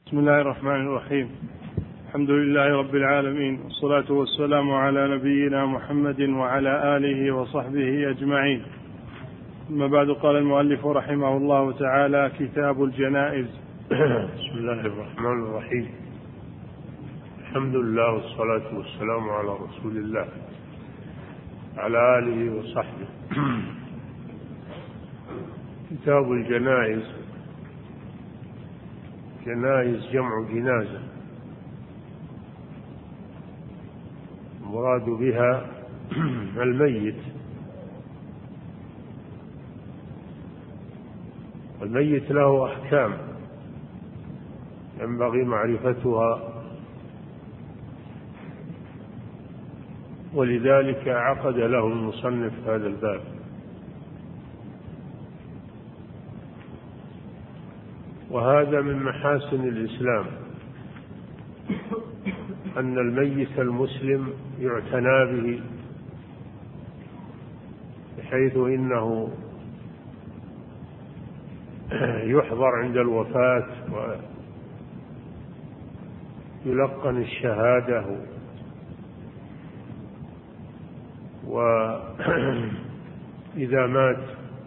بسم الله الرحمن الرحيم. الحمد لله رب العالمين، والصلاة والسلام على نبينا محمد وعلى آله وصحبه أجمعين. أما بعد، قال المؤلف رحمه الله تعالى: كتاب الجنائز. بسم الله الرحمن الرحيم. الحمد لله والصلاة والسلام على رسول الله على آله وصحبه. كتاب الجنائز. جنائز جمع جنازة، المراد بها الميت، والميت له أحكام ينبغي معرفتها، ولذلك عقد له المصنف هذا الباب. وهذا من محاسن الإسلام، أن الميت المسلم يعتنى به، بحيث إنه يحضر عند الوفاة ويلقن الشهادة، وإذا مات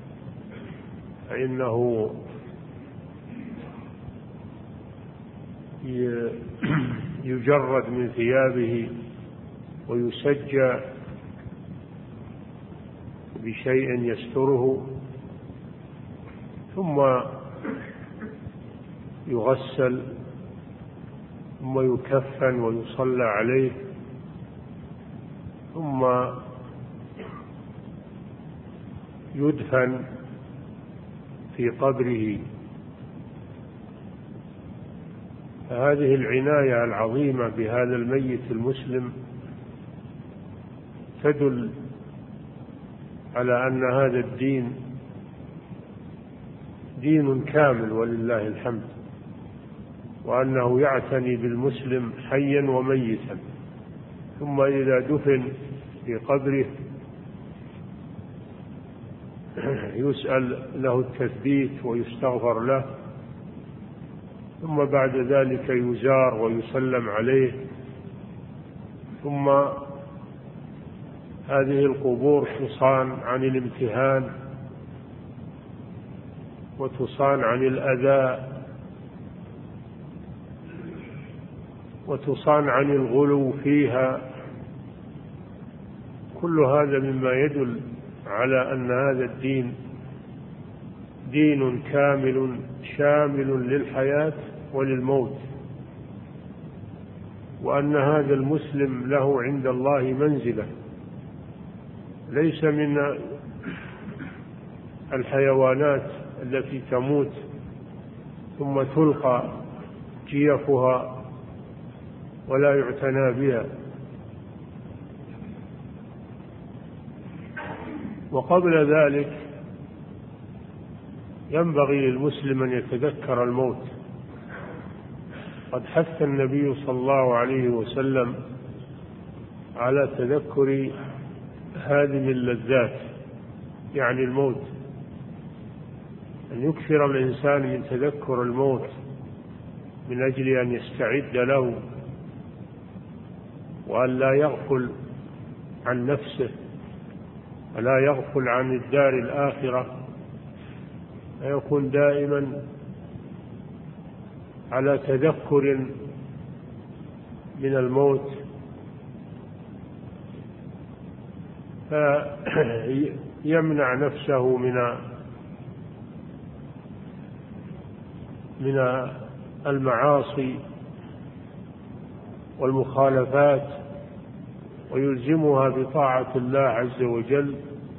فإنه يجرد من ثيابه ويسجى بشيء يستره، ثم يغسل، ثم يكفن ويصلى عليه، ثم يدفن في قبره. فهذه العناية العظيمة بهذا الميت المسلم تدل على أن هذا الدين دين كامل ولله الحمد، وأنه يعتني بالمسلم حيا وميتا. ثم إذا دفن في قبره يسأل له التثبيت ويستغفر له، ثم بعد ذلك يزار ويسلم عليه. ثم هذه القبور تصان عن الامتهان، وتصان عن الأذى، وتصان عن الغلو فيها. كل هذا مما يدل على أن هذا الدين دين كامل شامل للحياة وللموت، وأن هذا المسلم له عند الله منزلة، ليس من الحيوانات التي تموت ثم تلقى جيفها ولا يعتنى بها. وقبل ذلك ينبغي للمسلم أن يتذكر الموت. قد حث النبي صلى الله عليه وسلم على تذكر هذه اللذات، يعني الموت، أن يكثر الإنسان من تذكر الموت من أجل أن يستعد له، وأن لا يغفل عن نفسه ولا يغفل عن الدار الآخرة، فيكون دائما على تذكر من الموت، فيمنع نفسه من المعاصي والمخالفات، ويلزمها بطاعة الله عز وجل،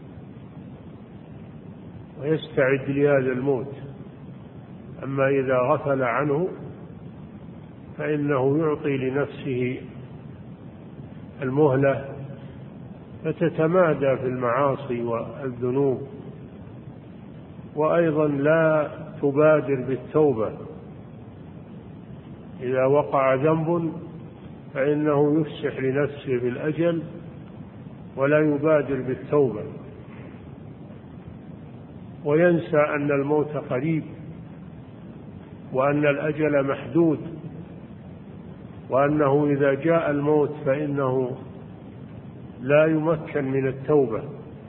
ويستعد لهذا الموت. أما إذا غفل عنه فإنه يعطي لنفسه المهلة، فتتمادى في المعاصي والذنوب، وأيضا لا تبادر بالتوبة. إذا وقع ذنب فإنه يفسح لنفسه بالأجل ولا يبادر بالتوبة، وينسى أن الموت قريب، وأن الأجل محدود، وأنه إذا جاء الموت فإنه لا يمكن من التوبة.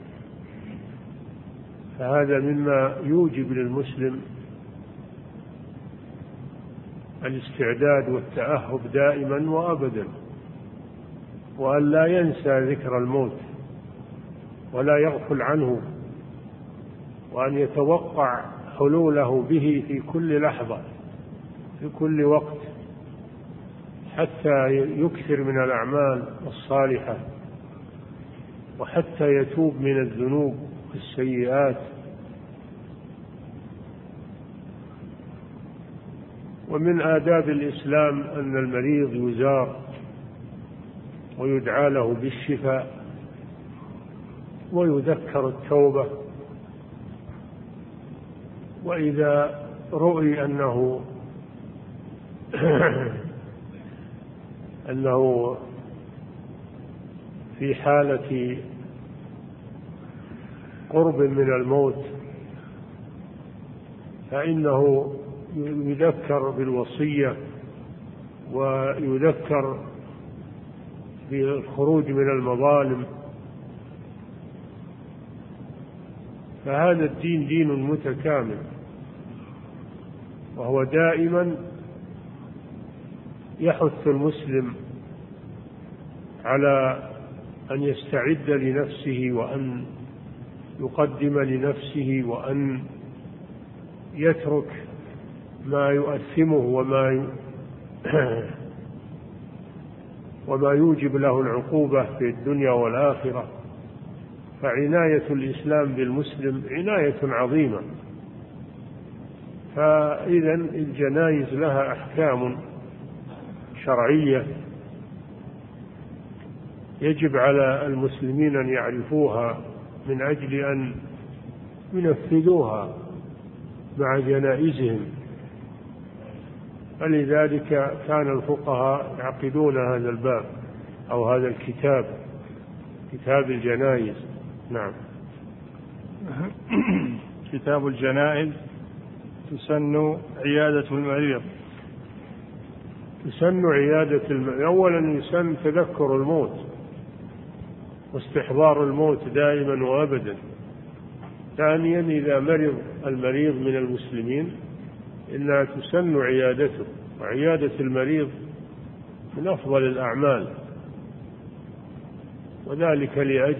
فهذا مما يوجب للمسلم الاستعداد والتأهب دائما وأبدا، وأن لا ينسى ذكر الموت ولا يغفل عنه، وأن يتوقع حلوله به في كل لحظة في كل وقت، حتى يكثر من الأعمال الصالحة، وحتى يتوب من الذنوب والسيئات. ومن آداب الإسلام أن المريض يزار ويدعى له بالشفاء ويذكر التوبة، وإذا رؤي أنه في حالة قرب من الموت فإنه يذكر بالوصية ويذكر بالخروج من المظالم. فهذا الدين دين متكامل، وهو دائما يحث المسلم على أن يستعد لنفسه، وأن يقدم لنفسه، وأن يترك ما يؤثمه وما يوجب له العقوبة في الدنيا والآخرة. فعناية الإسلام بالمسلم عناية عظيمة. فإذا الجنائز لها أحكام شرعية يجب على المسلمين أن يعرفوها من أجل أن ينفذوها مع جنائزهم. فلذلك كان الفقهاء يعقدون هذا الباب أو هذا الكتاب، كتاب الجنائز. نعم. كتاب الجنائز. تسن عيادة المريض. تسن عيادة المريض. أولا يسن تذكر الموت واستحضار الموت دائما وأبدا. ثانيا إذا مرض المريض من المسلمين إنها تسن عيادته، وعيادة المريض من أفضل الأعمال، وذلك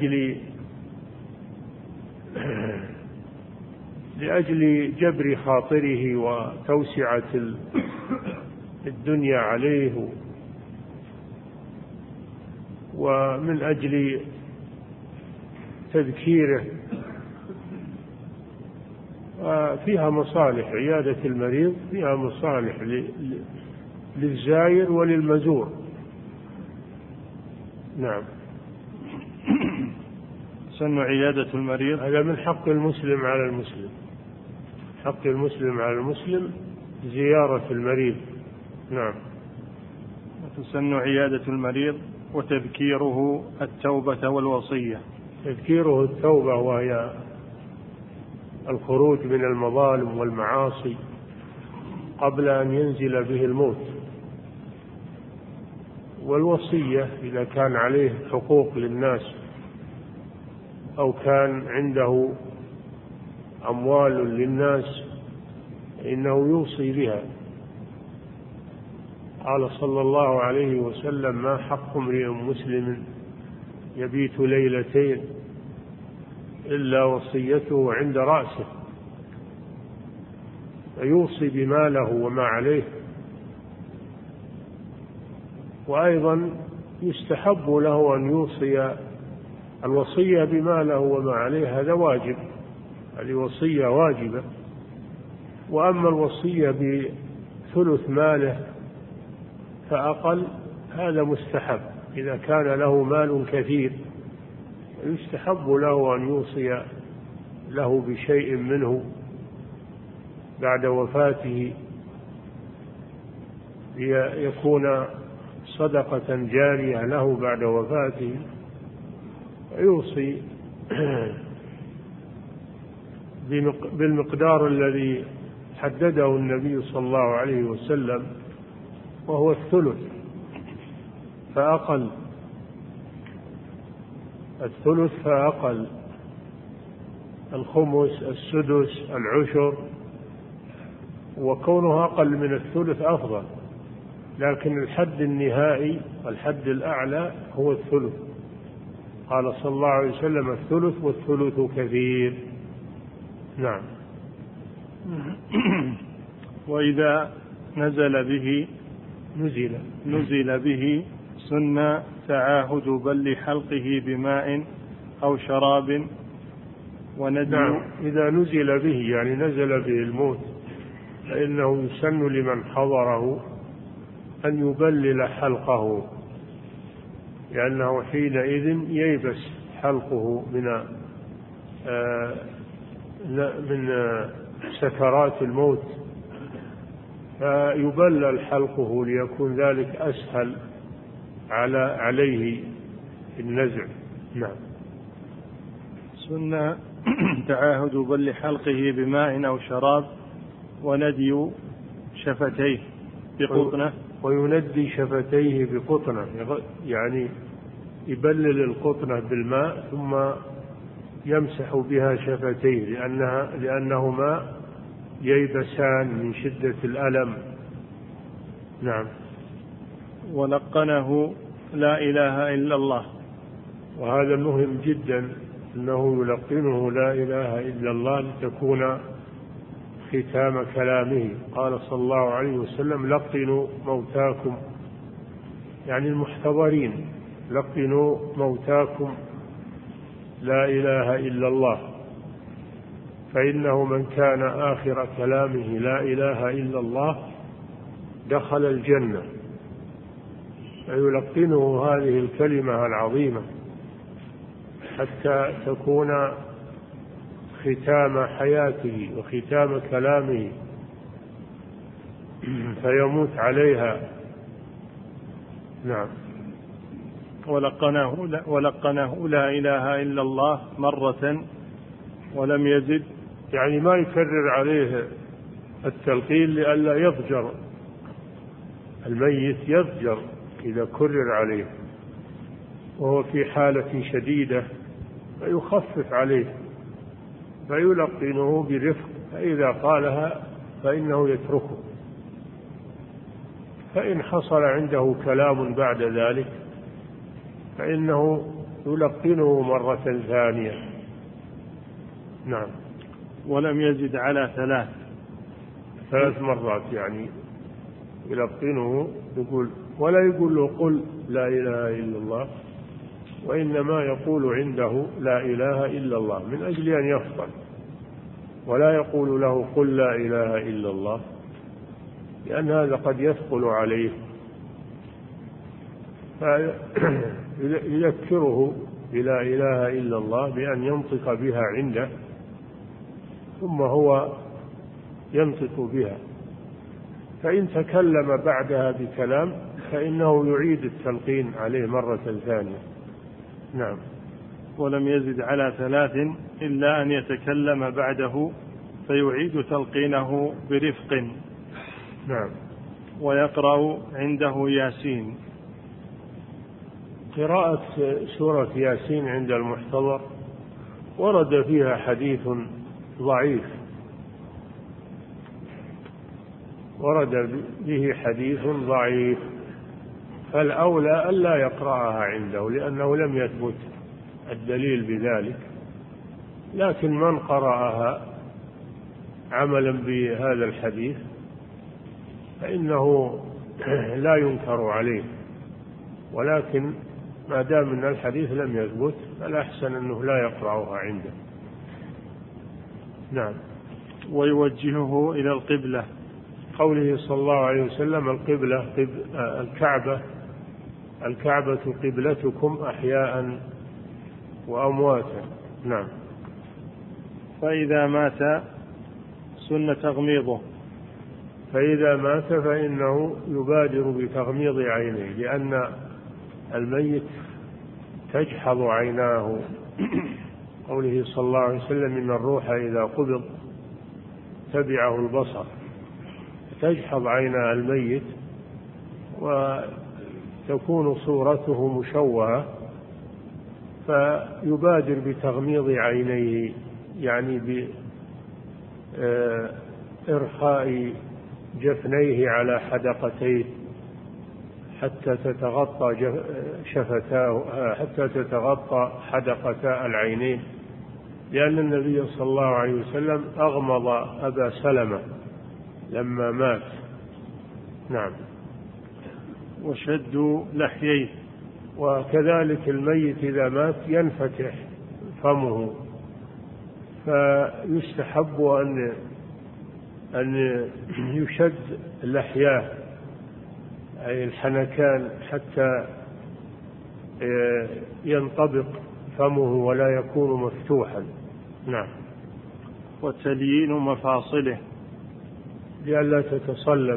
لأجل جبر خاطره وتوسعة الدنيا عليه، ومن أجل تذكيره. فيها مصالح، عيادة المريض فيها مصالح للزائر وللمزور. نعم. سن عيادة المريض. هذا من حق المسلم على المسلم، حق المسلم على المسلم زيارة المريض. نعم. وتسن عيادة المريض وتذكيره التوبة والوصية. تذكيره التوبة وهي الخروج من المظالم والمعاصي قبل أن ينزل به الموت، والوصية إذا كان عليه حقوق للناس أو كان عنده أموال للناس إنه يوصي بها. قال صلى الله عليه وسلم: ما حق امرئ مسلم يبيت ليلتين إلا وصيته عند رأسه، فيوصي بما له وما عليه. وأيضا يستحب له أن يوصي الوصية بما له وما عليه، هذا واجب، هذه وصية واجبة. وأما الوصية بثلث ماله فأقل هذا مستحب إذا كان له مال كثير، يستحب له أن يوصي له بشيء منه بعد وفاته ليكون صدقة جارية له بعد وفاته، يوصي بالمقدار الذي حدده النبي صلى الله عليه وسلم، وهو الثلث فأقل، الثلث فأقل، الخمس، السدس، العشر، وكونه أقل من الثلث أفضل، لكن الحد النهائي والحد الأعلى هو الثلث. قال صلى الله عليه وسلم: الثلث والثلث كثير. نعم. وإذا نزل به سن تعاهد بل حلقه بماء أو شراب وندي. نعم. إذا نزل به يعني نزل به الموت، فإنه يسن لمن حضره أن يبلل حلقه، لأنه حينئذ ييبس حلقه من سكرات الموت، فيبلل حلقه ليكون ذلك أسهل عليه النزع. نعم. سنة تعاهد بل حلقه بماء أو شراب وندي شفتيه بقطنة. ويندي شفتيه بقطنة، يعني يبلل القطنة بالماء ثم يمسح بها شفتيه، لأنهما ييبسان من شدة الألم. نعم. ولقنه لا إله إلا الله، وهذا مهم جدا، أنه يلقنه لا إله إلا الله لتكون ختام كلامه. قال صلى الله عليه وسلم: لقنوا موتاكم، يعني المحتضرين، لقنوا موتاكم لا إله إلا الله، فإنه من كان آخر كلامه لا إله إلا الله دخل الجنة. فيلقنه هذه الكلمة العظيمة حتى تكون ختام حياته وختام كلامه، فيموت عليها. نعم. ولقنه لا إله إلا الله مرة ولم يزد، يعني ما يكرر عليه التلقين لئلا يضجر الميت، يضجر إذا كرر عليه وهو في حالة شديدة، فيخفف عليه فيلقنه برفق، فإذا قالها فإنه يتركه. فإن حصل عنده كلام بعد ذلك فإنه يلقنه مرة ثانية. نعم. ولم يزد على 3 مرات، يعني يلقنه، ولا يقول له قل لا إله إلا الله، وإنما يقول عنده لا إله إلا الله من أجل أن يفطن، ولا يقول له قل لا إله إلا الله، لأن هذا قد يثقل عليه، فيذكره بلا إله إلا الله بأن ينطق بها عنده، ثم هو ينطق بها. فإن تكلم بعدها بكلام فإنه يعيد التلقين عليه مرة ثانية. نعم. ولم يزد على 3 إلا أن يتكلم بعده فيعيد تلقينه برفق. نعم. ويقرأ عنده ياسين. قراءة سورة ياسين عند المحتضر ورد فيها حديث ضعيف، ورد به حديث ضعيف، فالأولى ألا يقرأها عنده لأنه لم يثبت الدليل بذلك، لكن من قرأها عملا بهذا الحديث فإنه لا ينكر عليه، ولكن ما دام أن الحديث لم يثبت فالأحسن أنه لا يقرأها عنده. نعم. ويوجهه إلى القبلة، قوله صلى الله عليه وسلم: الكعبة قبلتكم أحياء وأمواتا. نعم. فإذا مات سن تغميضه، فإذا مات فإنه يبادر بتغميض عينيه، لأن الميت تجحظ عيناه. قوله صلى الله عليه وسلم: إن الروح إذا قبض تبعه البصر، تجحظ عين الميت وتكون صورته مشوهة، فيبادر بتغميض عينيه، يعني بإرخاء جفنيه على حدقتيه حتى تتغطى شفتاه، حتى تتغطى حدقتا العينين، لأن النبي صلى الله عليه وسلم أغمض أبا سلمة لما مات. نعم. وشد لحييه. وكذلك الميت إذا مات ينفتح فمه، فيستحب أن يشد لحياه أي الحنكان حتى ينطبق فمه ولا يكون مفتوحا. نعم. وتليين مفاصله لئلا تتصلب،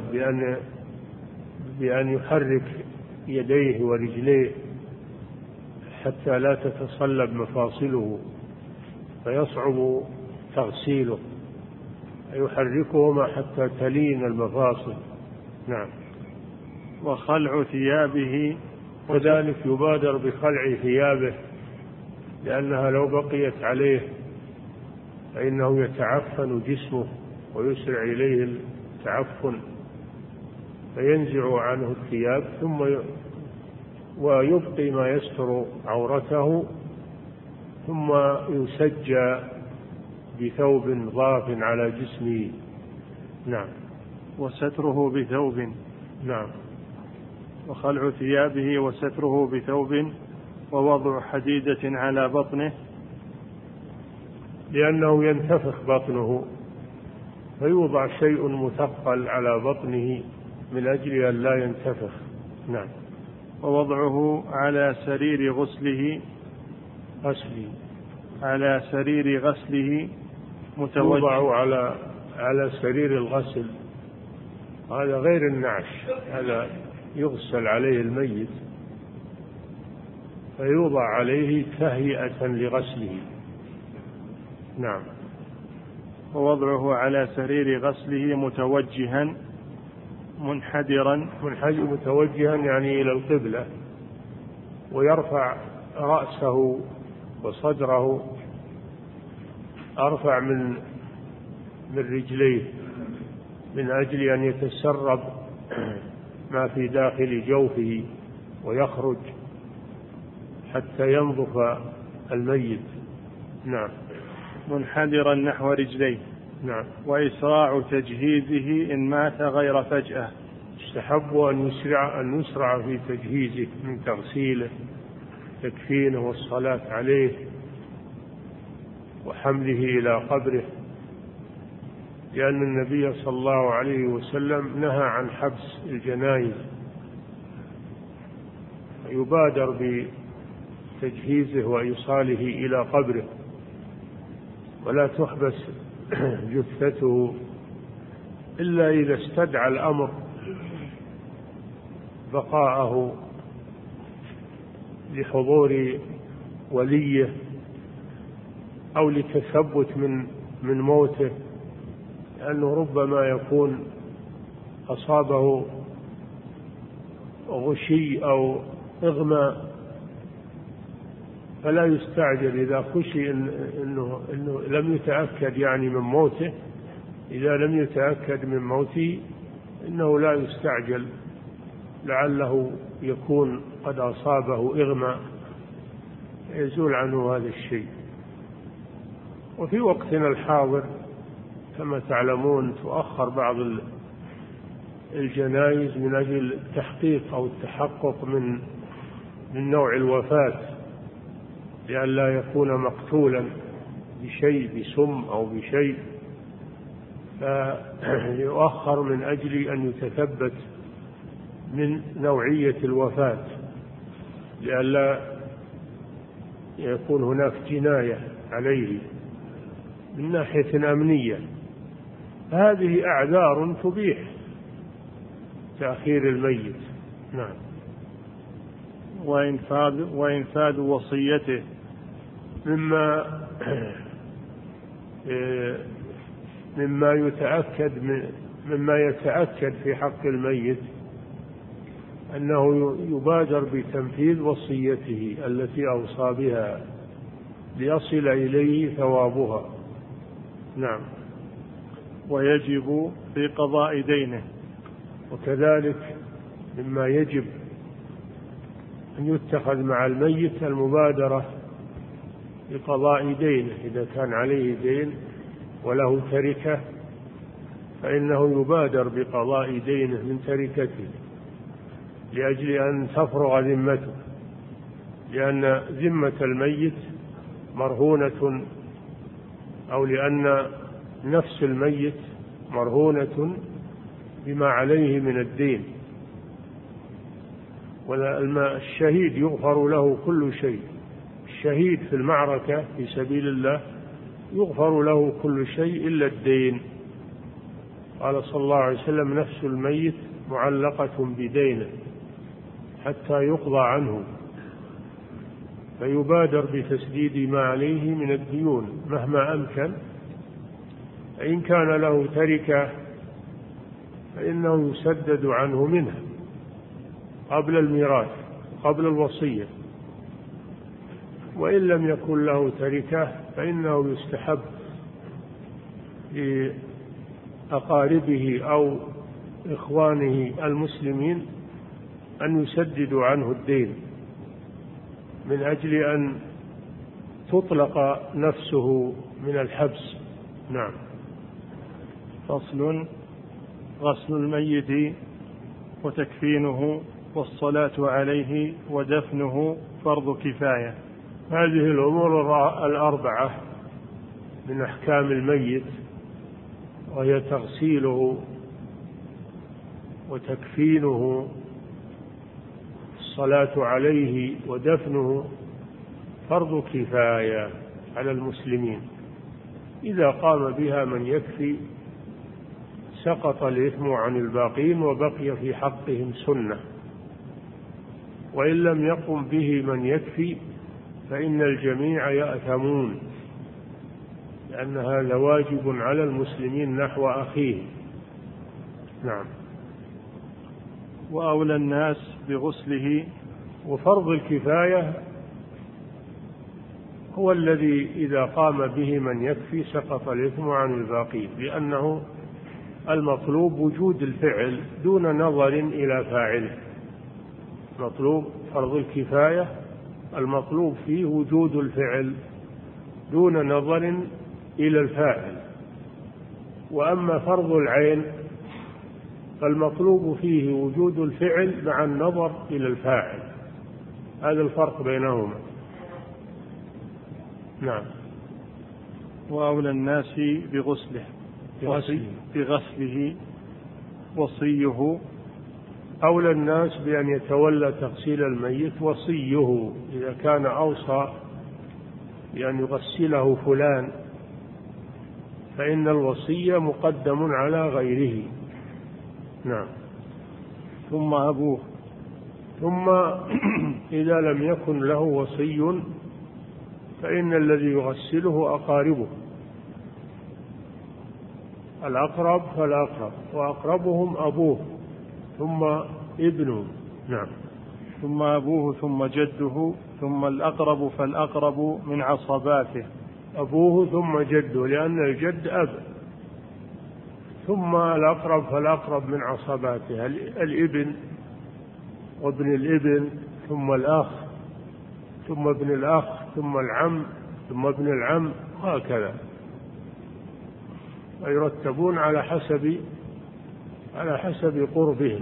بأن يحرك يديه ورجليه حتى لا تتصلب مفاصله فيصعب تغسيله، يحركهما حتى تلين المفاصل. نعم. وخلع ثيابه، وذلك يبادر بخلع ثيابه، لأنها لو بقيت عليه فإنه يتعفن جسمه ويسرع إليه التعفن، فينزع عنه الثياب ثم ويبقي ما يستر عورته، ثم يسجى بثوب ضاف على جسمه. نعم. وستره بثوب. نعم. وخلع ثيابه وستره بثوب، ووضع حديدة على بطنه، لأنه ينتفخ بطنه، فيوضع شيء مثقل على بطنه من أجل أن لا ينتفخ. نعم. ووضعه على سرير غسله، على سرير غسله متوجه. يوضع على سرير الغسل، هذا غير النعش، هذا يغسل عليه الميت فيوضع عليه تهيئة لغسله. نعم. ووضعه على سرير غسله متوجها منحدرا. متوجها يعني إلى القبلة، ويرفع رأسه وصدره أرفع من رجليه من أجل أن يتسرب ما في داخل جوفه ويخرج حتى ينظف الميت. نعم. منحدرا نحو رجليه. نعم. وإسراع تجهيزه إن مات غير فجأة. يستحب أن يسرع في تجهيزه من تغسيله، تكفينه والصلاة عليه وحمله إلى قبره، لأن النبي صلى الله عليه وسلم نهى عن حبس الجنائز، يبادر بتجهيزه وإيصاله إلى قبره، ولا تحبس جثته إلا إذا استدعى الأمر بقاءه لحضور وليه أو لتثبت من موته، لأنه ربما يكون أصابه غشي أو إغماء، فلا يستعجل إذا خشي إنه لم يتأكد يعني من موته. إذا لم يتأكد من موته إنه لا يستعجل، لعله يكون قد أصابه إغماء يزول عنه هذا الشيء. وفي وقتنا الحاضر كما تعلمون تؤخر بعض الجنائز من أجل التحقيق أو التحقق من نوع الوفاة، لئلا يكون مقتولا بشيء، بسم أو بشيء، فيؤخر من أجل أن يتثبت من نوعية الوفاة، لئلا يكون هناك جناية عليه من ناحية أمنية. هذه أعذار تبيح تأخير الميت. نعم. وإنفاذ وصيته مما مما يتأكد في حق الميت أنه يبادر بتنفيذ وصيته التي أوصى بها ليصل إليه ثوابها. نعم. ويجب في قضاء دينه. وكذلك مما يجب أن يتخذ مع الميت المبادرة بقضاء دينه. إذا كان عليه دين وله تركة فإنه يبادر بقضاء دينه من تركته لأجل أن تفرغ ذمته، لأن ذمة الميت مرهونة، أو لأن نفس الميت مرهونة بما عليه من الدين. والشهيد يغفر له كل شيء. الشهيد في المعركة في سبيل الله يغفر له كل شيء إلا الدين. قال صلى الله عليه وسلم: نفس الميت معلقة بدينه حتى يقضى عنه، فيبادر بتسديد ما عليه من الديون مهما أمكن. فإن كان له تركة فإنه يسدد عنه منها قبل الميراث، قبل الوصية. وإن لم يكن له تركة فإنه يستحب لأقاربه أو إخوانه المسلمين أن يسددوا عنه الدين من أجل أن تطلق نفسه من الحبس. نعم. فصل: غسل الميت وتكفينه والصلاة عليه ودفنه فرض كفاية. هذه الأمور الأربعة من أحكام الميت، وهي تغسيله وتكفينه الصلاة عليه ودفنه فرض كفاية على المسلمين. إذا قام بها من يكفي سقط الإثم عن الباقين وبقي في حقهم سنة، وإن لم يقم به من يكفي فإن الجميع يأثمون، لأن هذا واجب على المسلمين نحو أخيه. نعم. وأولى الناس بغسله. وفرض الكفاية هو الذي إذا قام به من يكفي سقط الإثم عن الباقين، لأنه المطلوب وجود الفعل دون نظر إلى فاعله. مطلوب فرض الكفاية المطلوب فيه وجود الفعل دون نظر إلى الفاعل. وأما فرض العين فالمطلوب فيه وجود الفعل مع النظر إلى الفاعل. هذا الفرق بينهما. نعم. وأولى الناس بغسله وصيه. أولى الناس بأن يتولى تغسيل الميت وصيه، إذا كان أوصى بأن يغسله فلان فإن الوصية مقدم على غيره. نعم. ثم أبوه. ثم إذا لم يكن له وصي فإن الذي يغسله أقاربه، الأقرب فالأقرب، وأقربهم أبوه ثم ابنه. نعم. ثم أبوه ثم جده ثم الأقرب فالأقرب من عصباته. أبوه ثم جده، لأن الجد أب، ثم الأقرب فالأقرب من عصباته، الابن وابن الابن ثم الأخ ثم ابن الأخ ثم العم ثم ابن العم، هكذا يرتبون على حسب قربهم.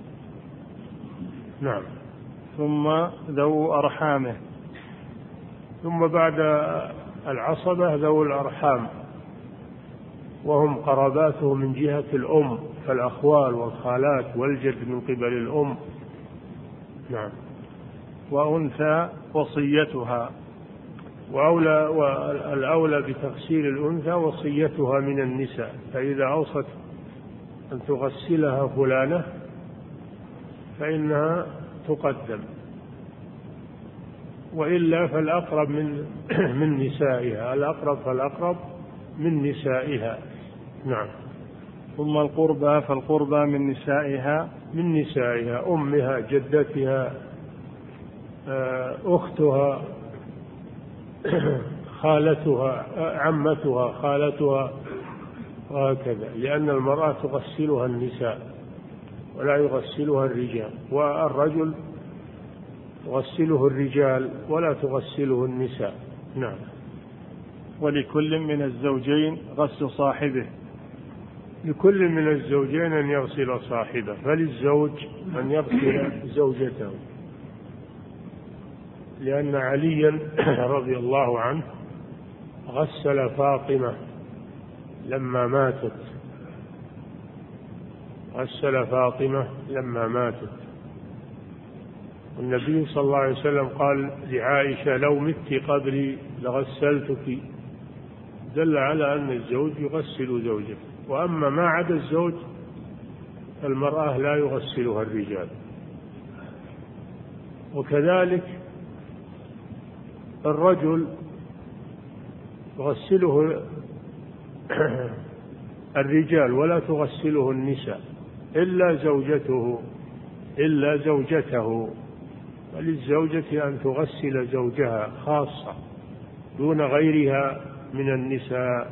نعم. ثم ذو أرحامه. ثم بعد العصبة ذو الأرحام، وهم قراباته من جهة الأم فالأخوال والخالات والجد من قبل الأم. نعم. وأنثى وصيتها. والأولى بتغسيل الأنثى وصيتها من النساء، فإذا أوصت أن تغسلها فلانة فإنها تقدم، وإلا فالأقرب من نسائها، الأقرب فالأقرب من نسائها. نعم. ثم القربى، فالقربى من نسائها، أمها، جدتها، أختها، خالتها، عمتها، خالتها، وهكذا، لأن المرأة تغسلها النساء ولا يغسلها الرجال، والرجل تغسله الرجال ولا تغسله النساء. نعم. ولكل من الزوجين غسل صاحبه، لكل من الزوجين أن يغسل صاحبه، فللزوج أن يغسل زوجته، لأن عليا رضي الله عنه غسل فاطمة لما ماتت، والنبي صلى الله عليه وسلم قال لعائشة: لو مت قبلي لغسلتك، دل على أن الزوج يغسل زوجته، وأما ما عدا الزوج المرأة لا يغسلها الرجال. وكذلك الرجل يغسله الرجال ولا تغسله النساء إلا زوجته، وللزوجة أن تغسل زوجها خاصة دون غيرها من النساء،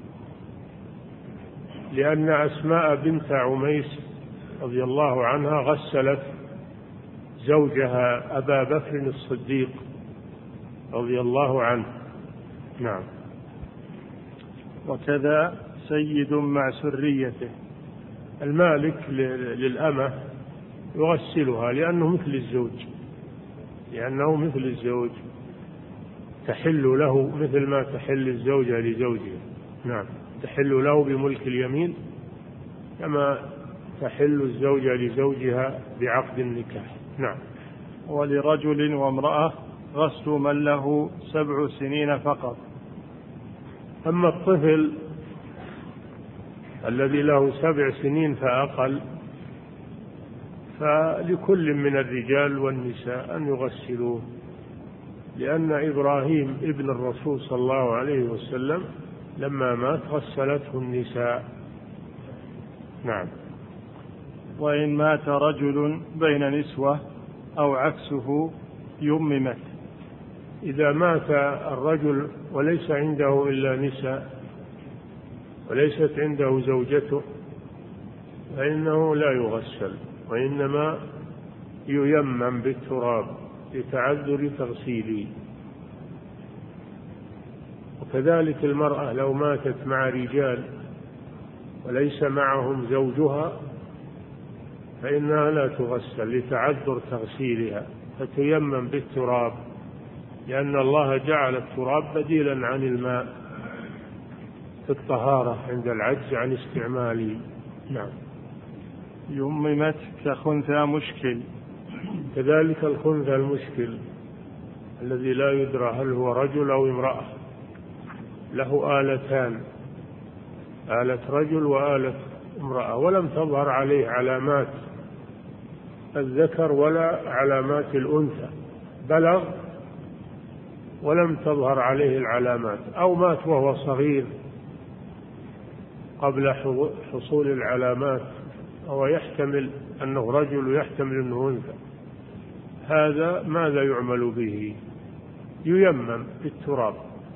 لأن أسماء بنت عميس رضي الله عنها غسلت زوجها أبا بكر الصديق رضي الله عنه. نعم. وكذا سيد مع سريته، المالك للأمة يغسلها لأنه مثل الزوج، تحل له مثل ما تحل الزوجة لزوجها. نعم، تحل له بملك اليمين كما تحل الزوجة لزوجها بعقد النكاح. نعم. ولرجل وامرأة غسل من له 7 سنين فقط. أما الطفل الذي له 7 سنين فأقل فلكل من الرجال والنساء أن يغسلوه، لأن إبراهيم ابن الرسول صلى الله عليه وسلم لما مات غسلته النساء. نعم. وإن مات رجل بين نسوة أو عكسه يممت. إذا مات الرجل وليس عنده إلا نساء وليست عنده زوجته فإنه لا يغسل، وإنما ييمم بالتراب لتعذر تغسيله. وكذلك المرأة لو ماتت مع رجال وليس معهم زوجها فإنها لا تغسل لتعذر تغسيلها، فتيمم بالتراب، لأن الله جعل التراب بديلا عن الماء في الطهارة عند العجز عن استعماله. نعم. يممت كخنثى مشكل. كذلك الخنثى المشكل الذي لا يدرى هل هو رجل أو امرأة، له آلتان، آلة رجل وآلة امرأة، ولم تظهر عليه علامات الذكر ولا علامات الأنثى، بلغ ولم تظهر عليه العلامات، أو مات وهو صغير قبل حصول العلامات، أو يحتمل أنه رجل ويحتمل أنه أنثى، هذا ماذا يعمل به؟ ييمم بالتراب،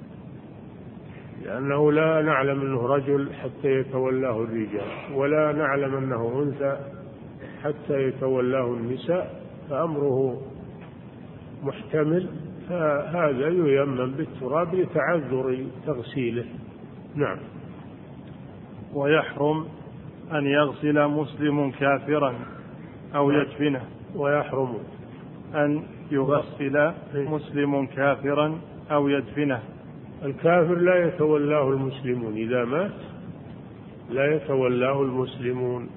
لأنه لا نعلم أنه رجل حتى يتولاه الرجال، ولا نعلم أنه أنثى حتى يتولاه النساء، فأمره محتمل، فهذا ييمم بالتراب لتعذر تغسيله. نعم. ويحرم أن يغسل مسلم كافرا أو يدفنه. ويحرم أن يغسل مسلم كافرا أو يدفنه. الكافر لا يتولاه المسلمون، إذا مات لا يتولاه المسلمون،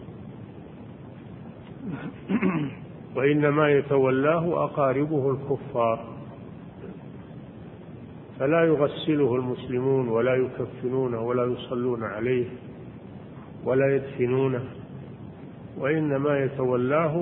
وإنما يتولاه أقاربه الكفار، فلا يغسله المسلمون ولا يكفنونه ولا يصلون عليه ولا يدفنونه، وإنما يتولاه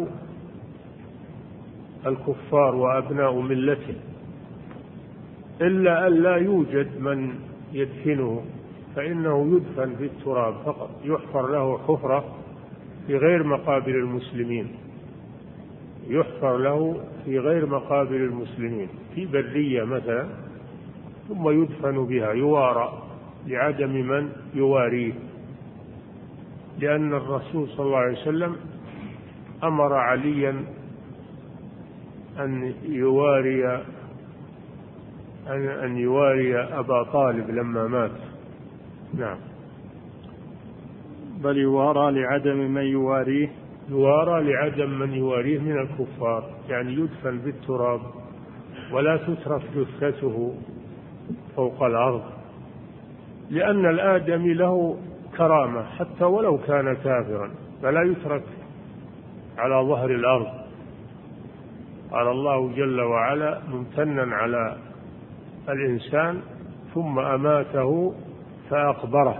الكفار وأبناء ملته، إلا أن لا يوجد من يدفنه، فإنه يدفن في التراب فقط، يحفر له حفرة في غير مقابر المسلمين، يحفر له في غير مقابر المسلمين في برية مثلا، ثم يدفن بها يوارى لعدم من يواريه، لأن الرسول صلى الله عليه وسلم أمر عليا أن يواري أبا طالب لما مات. نعم. بل يوارى لعدم من يواريه، يوارى لعدم من يواريه من الكفار، يعني يدفن بالتراب ولا تترك جثته فوق الأرض، لأن الآدمي له كرامة حتى ولو كان كافرا، فلا يترك على ظهر الأرض. قال الله جل وعلا ممتنا على الإنسان ثم أماته فأقبره،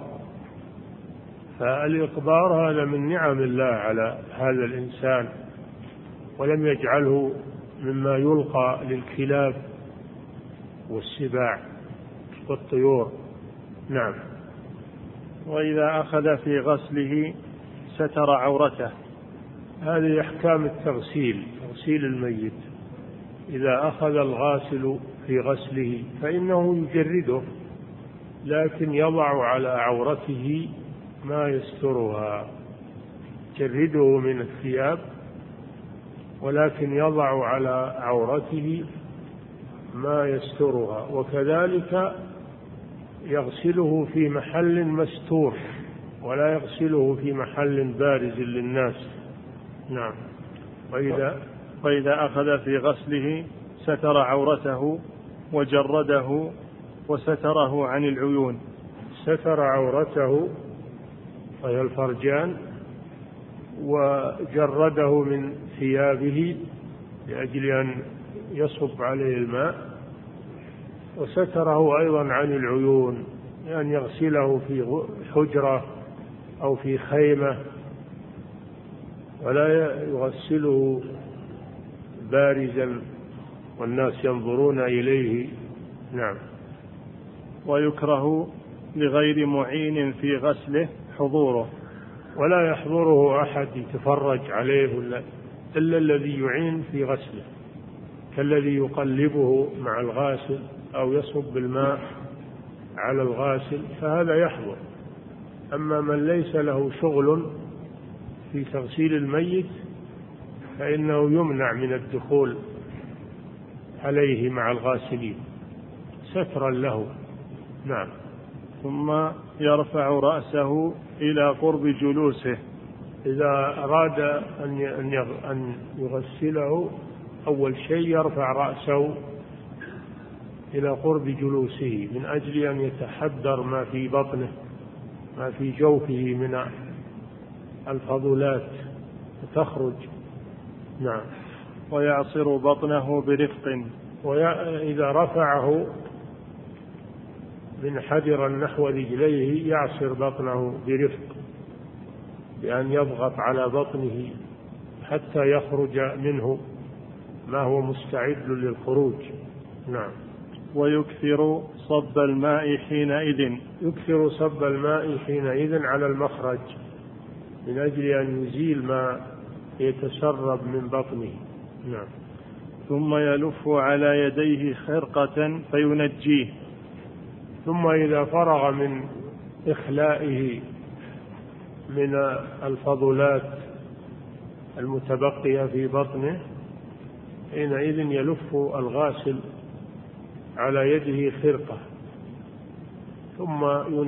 فالإقبار هذا من نعم الله على هذا الإنسان، ولم يجعله مما يلقى للكلاب والسباع والطيور. نعم. وإذا أخذ في غسله ستر عورته. هذه أحكام التغسيل، تغسيل الميت. إذا أخذ الغاسل في غسله فإنه يجرده، لكن يضع على عورته ما يسترها، يجرده من الثياب ولكن يضع على عورته ما يسترها، وكذلك يغسله في محل مستور ولا يغسله في محل بارز للناس. نعم. وإذا أخذ في غسله ستر عورته وجرده وستره عن العيون. ستر عورته وهي الفرجان، وجرده من ثيابه لأجل أن يصب عليه الماء، وستره أيضا عن العيون، لأن يغسله في حجرة أو في خيمة، ولا يغسله بارزا والناس ينظرون إليه. نعم. ويكره لغير معين في غسله حضوره، ولا يحضره أحد يتفرج عليه إلا الذي يعين في غسله، كالذي يقلبه مع الغاسل أو يصب الماء على الغاسل، فهذا يحضر. أما من ليس له شغل في تغسيل الميت فإنه يمنع من الدخول عليه مع الغاسلين سترا له. نعم. ثم يرفع رأسه إلى قرب جلوسه. إذا أراد أن يغسله أول شيء يرفع رأسه إلى قرب جلوسه، من أجل أن يتحدر ما في بطنه، ما في جوفه من الفضلات تخرج. نعم. ويعصر بطنه برفق. وإذا رفعه من حدرا نحو رجليه يعصر بطنه برفق، بأن يضغط على بطنه حتى يخرج منه ما هو مستعد للخروج. نعم. ويكثر صب الماء حينئذ. يكثر صب الماء حينئذ على المخرج، من أجل أن يزيل ما يتسرب من بطنه. نعم. ثم يلف على يديه خرقة فينجيه. ثم إذا فرغ من إخلائه من الفضلات المتبقية في بطنه حينئذ يلف الغاسل على يده خرقة ثم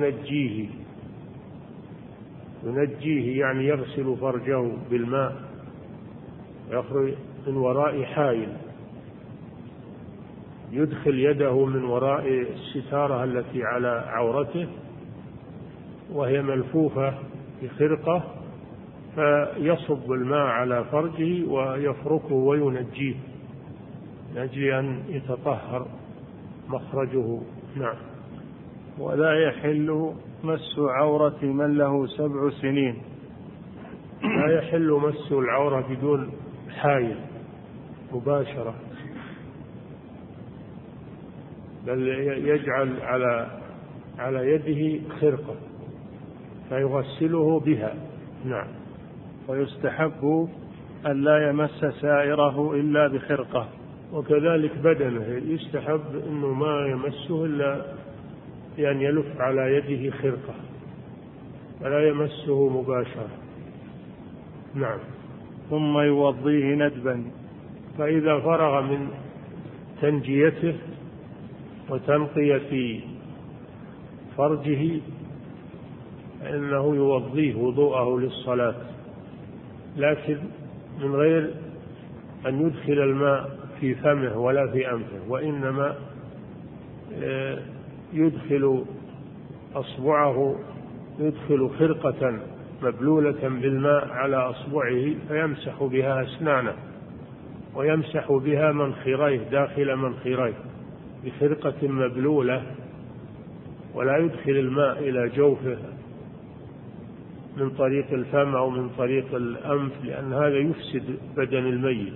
ينجيه يعني يغسل فرجه بالماء، يخرج من وراء حائل، يدخل يده من وراء الستارة التي على عورته وهي ملفوفة بخرقة، فيصب الماء على فرجه ويفركه وينجيه لأجل أن يتطهر مخرجه. نعم. ولا يحل مس عورة من له 7 سنين. لا يحل مس العورة بدون حائل مباشرة، بل يجعل على يده خرقة فيغسله بها. نعم. ويستحب أن لا يمس سائره إلا بخرقة. وكذلك بدنه يستحب أنه ما يمسه إلا يعني يلف على يده خرقة ولا يمسه مباشرة. نعم. ثم يوضيه ندبا. فإذا فرغ من تنجيته وتنقية فرجه فإنه يوضيه وضوءه للصلاة، لكن من غير أن يدخل الماء في فمه ولا في أنفه، وإنما يدخل أصبعه، يدخل خرقة مبلولة بالماء على أصبعه فيمسح بها أسنانه ويمسح بها منخريه داخل منخريه بخرقة مبلولة، ولا يدخل الماء إلى جوفه من طريق الفم أو من طريق الأنف، لأن هذا يفسد بدن الميت.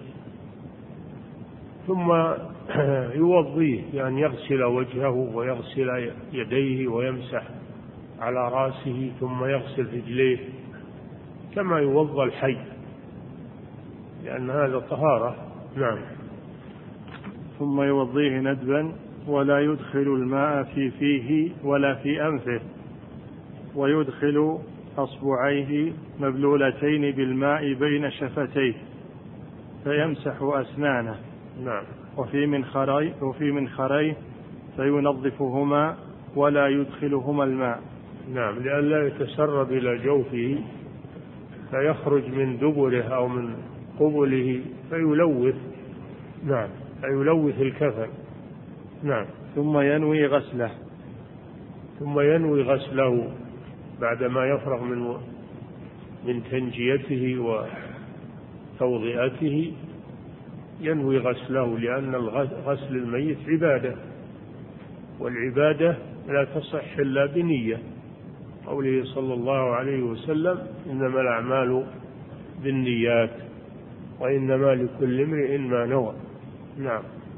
ثم يوضيه، يعني يغسل وجهه ويغسل يديه ويمسح على رأسه ثم يغسل رجليه كما يوضى الحي، لأن هذا طهارة. نعم. ثم يوضيه ندبا ولا يدخل الماء في فيه ولا في أنفه، ويدخل أصبعيه مبلولتين بالماء بين شفتيه فيمسح أسنانه. نعم. وفي منخريه فينظفهما ولا يدخلهما الماء. نعم، لئلا يتسرب إلى جوفه فيخرج من دبره أو من قبله فيلوث. نعم، فيلوث الكفن. نعم. ثم ينوي غسله. ثم ينوي غسله بعدما يفرغ من تنجيته وتوضئته، ينوي غسله، لأن غسل الميت عبادة، والعبادة لا تصح إلا بنية، قوله صلى الله عليه وسلم: إنما الأعمال بالنيات وإنما لكل امرئ ما نوى. نعم.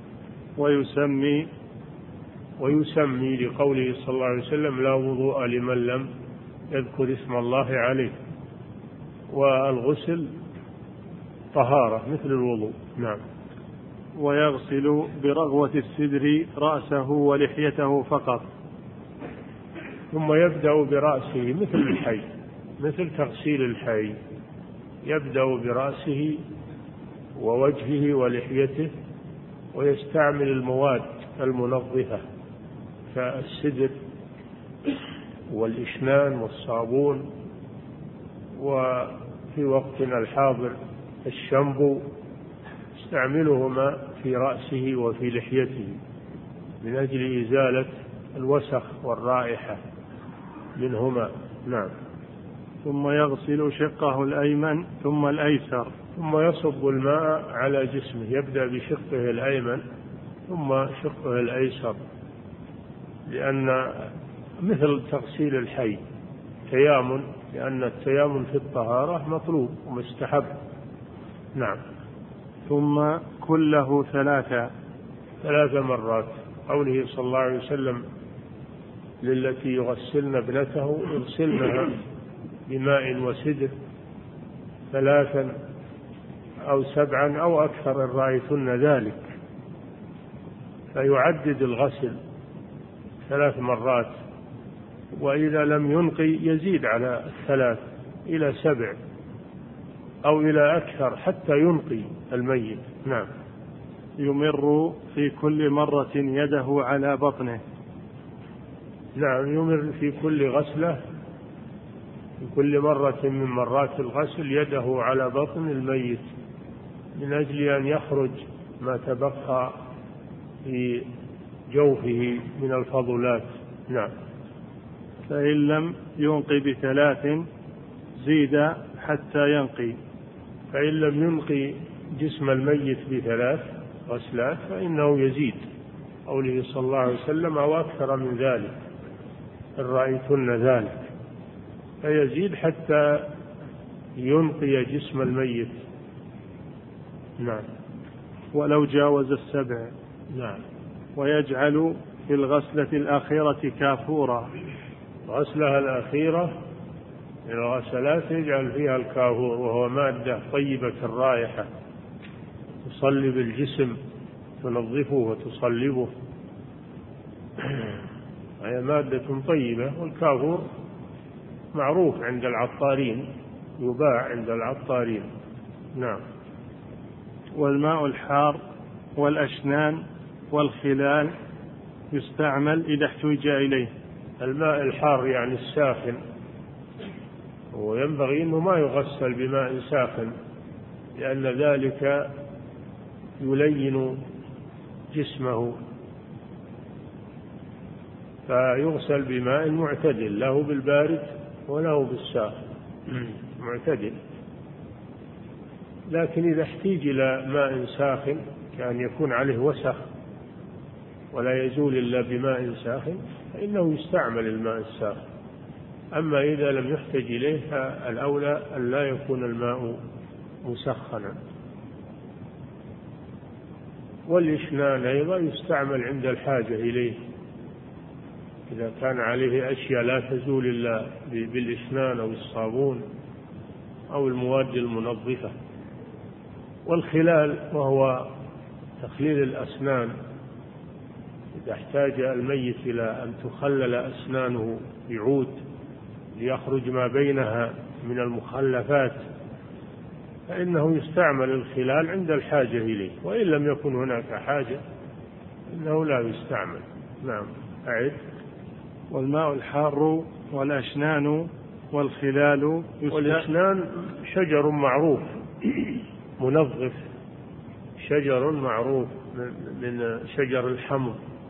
ويسمي لقوله صلى الله عليه وسلم: لا وضوء لمن لم يذكر اسم الله عليه. والغسل طهارة مثل الوضوء. نعم. ويغسل برغوة السدر رأسه ولحيته فقط. ثم يبدأ برأسه مثل الحي، مثل تغسيل الحي، يبدأ برأسه ووجهه ولحيته، ويستعمل المواد المنظفة كالسدر والإشنان والصابون، وفي وقتنا الحاضر الشامبو، يستعملهما في رأسه وفي لحيته من أجل إزالة الوسخ والرائحة منهما. نعم. ثم يغسل شقه الأيمن ثم الأيسر. ثم يصب الماء على جسمه، يبدأ بشقه الأيمن ثم شقه الأيسر، لأن مثل تغسيل الحي تيامن، لأن التيامن في الطهارة مطلوب ومستحب. نعم. ثم كله 3 مرات، قوله صلى الله عليه وسلم للتي يغسلن ابنته: اغسلنها بماء وسدر 3 أو 7 أو أكثر إن رأيتن ذلك. فيعدد الغسل 3 مرات، وإذا لم ينقي يزيد على 3 إلى 7 أو إلى أكثر حتى ينقي الميت. نعم. يمر في كل مرة يده على بطنه. نعم، يمر في كل غسلة، في كل مرة من مرات الغسل، يده على بطن الميت من أجل أن يخرج ما تبقى في جوفه من الفضلات. نعم. فإن لم ينقي ب3 زيد حتى ينقي. فإن لم ينقي جسم الميت ب3 غسلات فإنه يزيد، قوله صلى الله عليه وسلم: أو أكثر من ذلك إن رأيتن ذلك، فيزيد حتى ينقي جسم الميت. نعم. ولو جاوز 7. نعم. ويجعل في الغسلة الأخيرة كافورا. غسلها الأخيرة من الغسلات يجعل فيها الكافور، وهو مادة طيبة الرائحة تصلب الجسم، تنظفه وتصلبه، هي مادة طيبة. والكافور معروف عند العطارين، يباع عند العطارين. نعم. والماء الحار والأشنان والخلال يستعمل إذا احتوج إليه. الماء الحار يعني الساخن، وينبغي أنه ما يغسل بماء ساخن، لأن ذلك يلين جسمه، فيغسل بماء معتدل، له بالبارد وله بالساخن، معتدل. لكن إذا احتيج إلى ماء ساخن كان يكون عليه وسخ ولا يزول إلا بماء ساخن فإنه يستعمل الماء الساخن. أما إذا لم يحتج إليه فالأولى أن لا يكون الماء مسخنا. والإشنان أيضا يستعمل عند الحاجة إليه، إذا كان عليه أشياء لا تزول إلا بالإشنان أو الصابون أو المواد المنظفة. والخلال وهو تخليل الأسنان، إذا احتاج الميت إلى أن تخلل أسنانه بعود ليخرج ما بينها من المخلفات فإنه يستعمل الخلال عند الحاجة إليه، وإن لم يكن هناك حاجة إنه لا يستعمل. نعم. أعد. والماء الحار والأشنان والخلال والأشنان شجر معروف منظف، شجر معروف من شجر الحمض،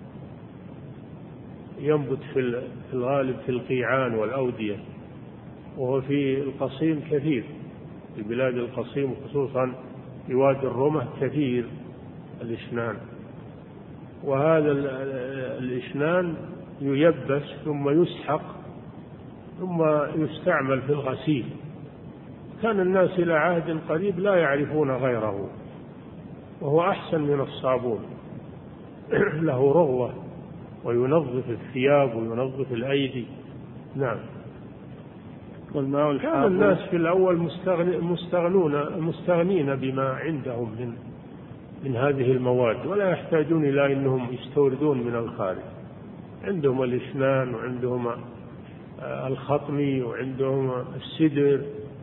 ينبت في الغالب في القيعان والأودية، وهو في القصيم كثير، في بلاد القصيم خصوصا في وادي الرمة كثير الإشنان. وهذا الإشنان ييبس ثم يسحق ثم يستعمل في الغسيل. كان الناس إلى عهد قريب لا يعرفون غيره، وهو أحسن من الصابون له رغوة وينظف الثياب وينظف الأيدي. نعم. والماء الحار كان الناس في الأول مستغنين بما عندهم من هذه المواد، ولا يحتاجون إلى أنهم يستوردون من الخارج. عندهم الإشنان وعندهم الخطمي وعندهم السدر،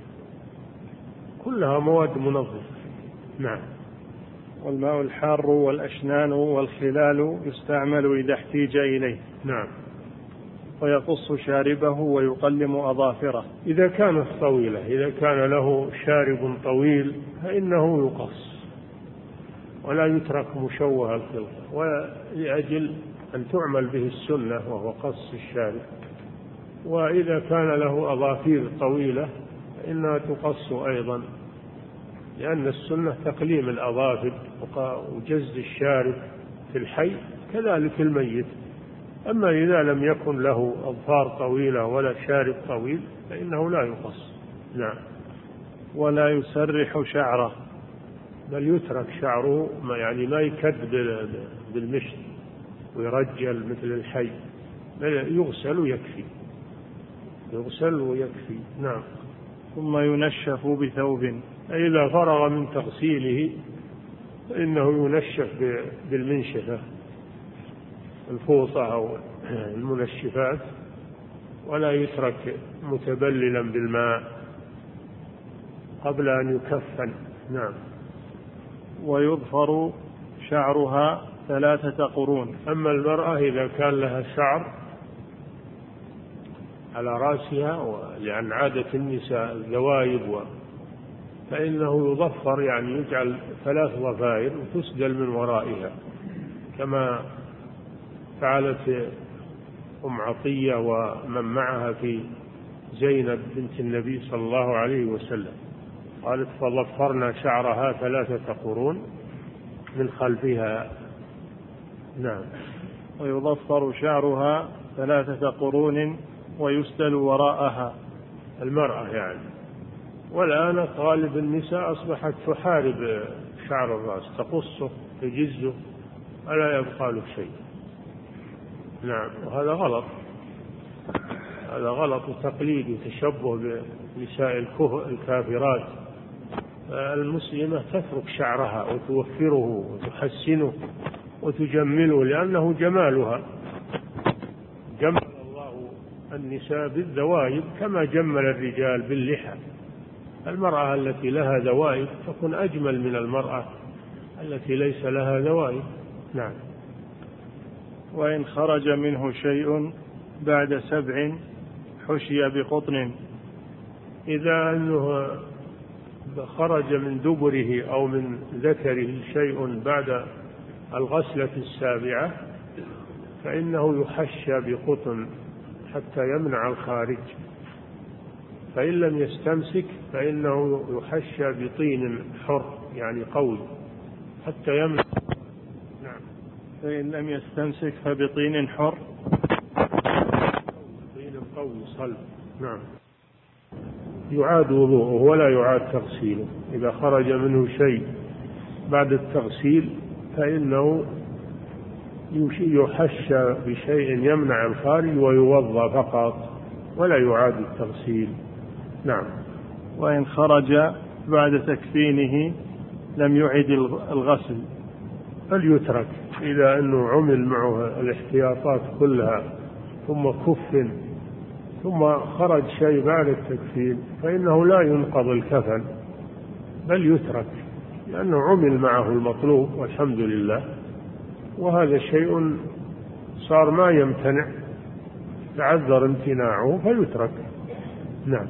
كلها مواد منظفة. نعم. والماء الحار والأشنان والخلال يستعمل إذا احتيج إليه. نعم. ويقص شاربه ويقلم أظافره. إذا كانت طويلة، إذا كان له شارب طويل فإنه يقص ولا يترك مشوه الخلقة، ولأجل أن تعمل به السنة وهو قص الشارب. وإذا كان له أظافير طويلة فإنها تقص أيضا، لأن السنة تقليم الأظافر وجز الشارب في الحي كذلك الميت. أما إذا لم يكن له أظفار طويلة ولا شارب طويل فإنه لا يقص. نعم. ولا يسرح شعره، بل يترك شعره، يعني ما يكد بالمشط ويرجل مثل الحي، بل يغسل ويكفي، يغسل ويكفي. نعم. ثم ينشف بثوب، إذا فرغ من تغسيله فإنه ينشف بالمنشفة الفوطة أو المنشفات، ولا يترك متبللا بالماء قبل أن يكفن. نعم. ويظفر شعرها 3 قرون. أما المرأة إذا كان لها شعر على رأسها، لأن عادة النساء الذوايب فإنه يظفر، يعني يجعل 3 ضفائر وتسدل من ورائها، كما فعلت أم عطية ومن معها في زينب بنت النبي صلى الله عليه وسلم، قالت فضفرنا شعرها 3 قرون من خلفها. نعم. ويضفر شعرها 3 قرون ويسدل وراءها، المرأة يعني. والآن غالب النساء أصبحت تحارب شعر الرأس، تقصه تجزه ولا يبقى له شيء. نعم، وهذا غلط، هذا غلط وتقليد وتشبه بنساء الكافرات. المسلمة تترك شعرها وتوفره وتحسنه وتجمله، لأنه جمالها. جمل الله النساء بالذوائب كما جمل الرجال باللحى. المرأة التي لها ذوائب تكون أجمل من المرأة التي ليس لها ذوائب. نعم. وإن خرج منه شيء بعد 7 حشي بقطن. إذا أنه خرج من دبره أو من ذكره شيء بعد الغسلة 7 فإنه يحشى بقطن حتى يمنع الخارج، فإن لم يستمسك فإنه يحشى بطين حر يعني قوي حتى يمنع. نعم. فإن لم يستمسك فبطين حر، طين قوي صلب. نعم. يعاد وضوءه ولا يعاد تغسيله. إذا خرج منه شيء بعد التغسيل فإنه يحشى بشيء يمنع الخارج ويوضأ فقط ولا يعاد التغسيل. نعم. وإن خرج بعد تكفينه لم يعد الغسل، فليترك. إذا أنه عمل معه الاحتياطات كلها ثم كفن ثم خرج شيء بعد التكفين فإنه لا ينقض الكفن بل يترك، لأنه عمل معه المطلوب والحمد لله، وهذا شيء صار ما يمتنع، تعذر امتناعه فيترك. نعم.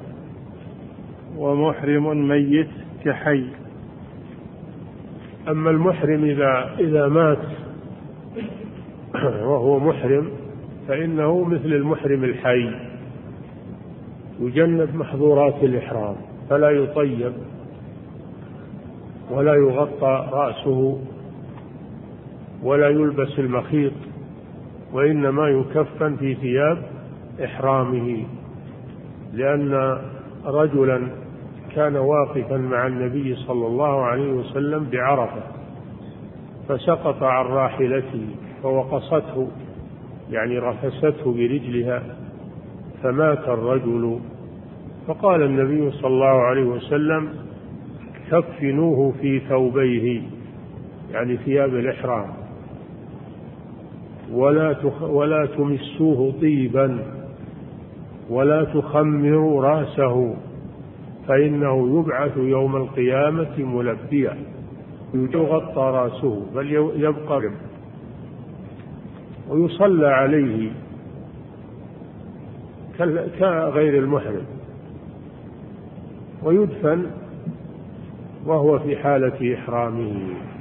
ومحرم ميت كحي. أما المحرم إذا مات وهو محرم فإنه مثل المحرم الحي، يجنب محظورات الإحرام، فلا يطيب ولا يغطى رأسه ولا يلبس المخيط، وإنما يكفن في ثياب إحرامه. لأن رجلا كان واقفا مع النبي صلى الله عليه وسلم بعرفة فسقط عن راحلته فوقصته يعني رفسته برجلها فمات الرجل، فقال النبي صلى الله عليه وسلم كفنوه في ثوبيه يعني ثياب الإحرام ولا تمسوه طيبا ولا تخمروا رأسه فإنه يبعث يوم القيامة ملبيا، يغطى رأسه بل يبقى ويصلى عليه كغير المحرم، ويدفن وهو في حالة إحرامه.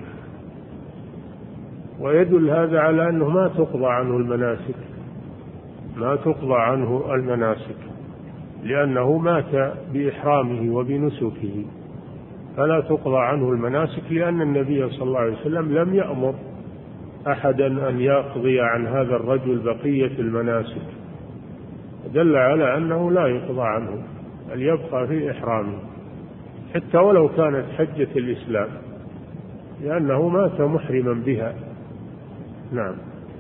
ويدل هذا على أنه ما تقضى عنه المناسك، ما تقضى عنه المناسك لأنه مات بإحرامه وبنسكه، فلا تقضى عنه المناسك، لأن النبي صلى الله عليه وسلم لم يأمر أحدا أن يقضي عن هذا الرجل بقية المناسك، دل على أنه لا يقضى عنه بل يبقى في إحرامه حتى ولو كانت حجة الإسلام، لأنه مات محرما بها. نعم.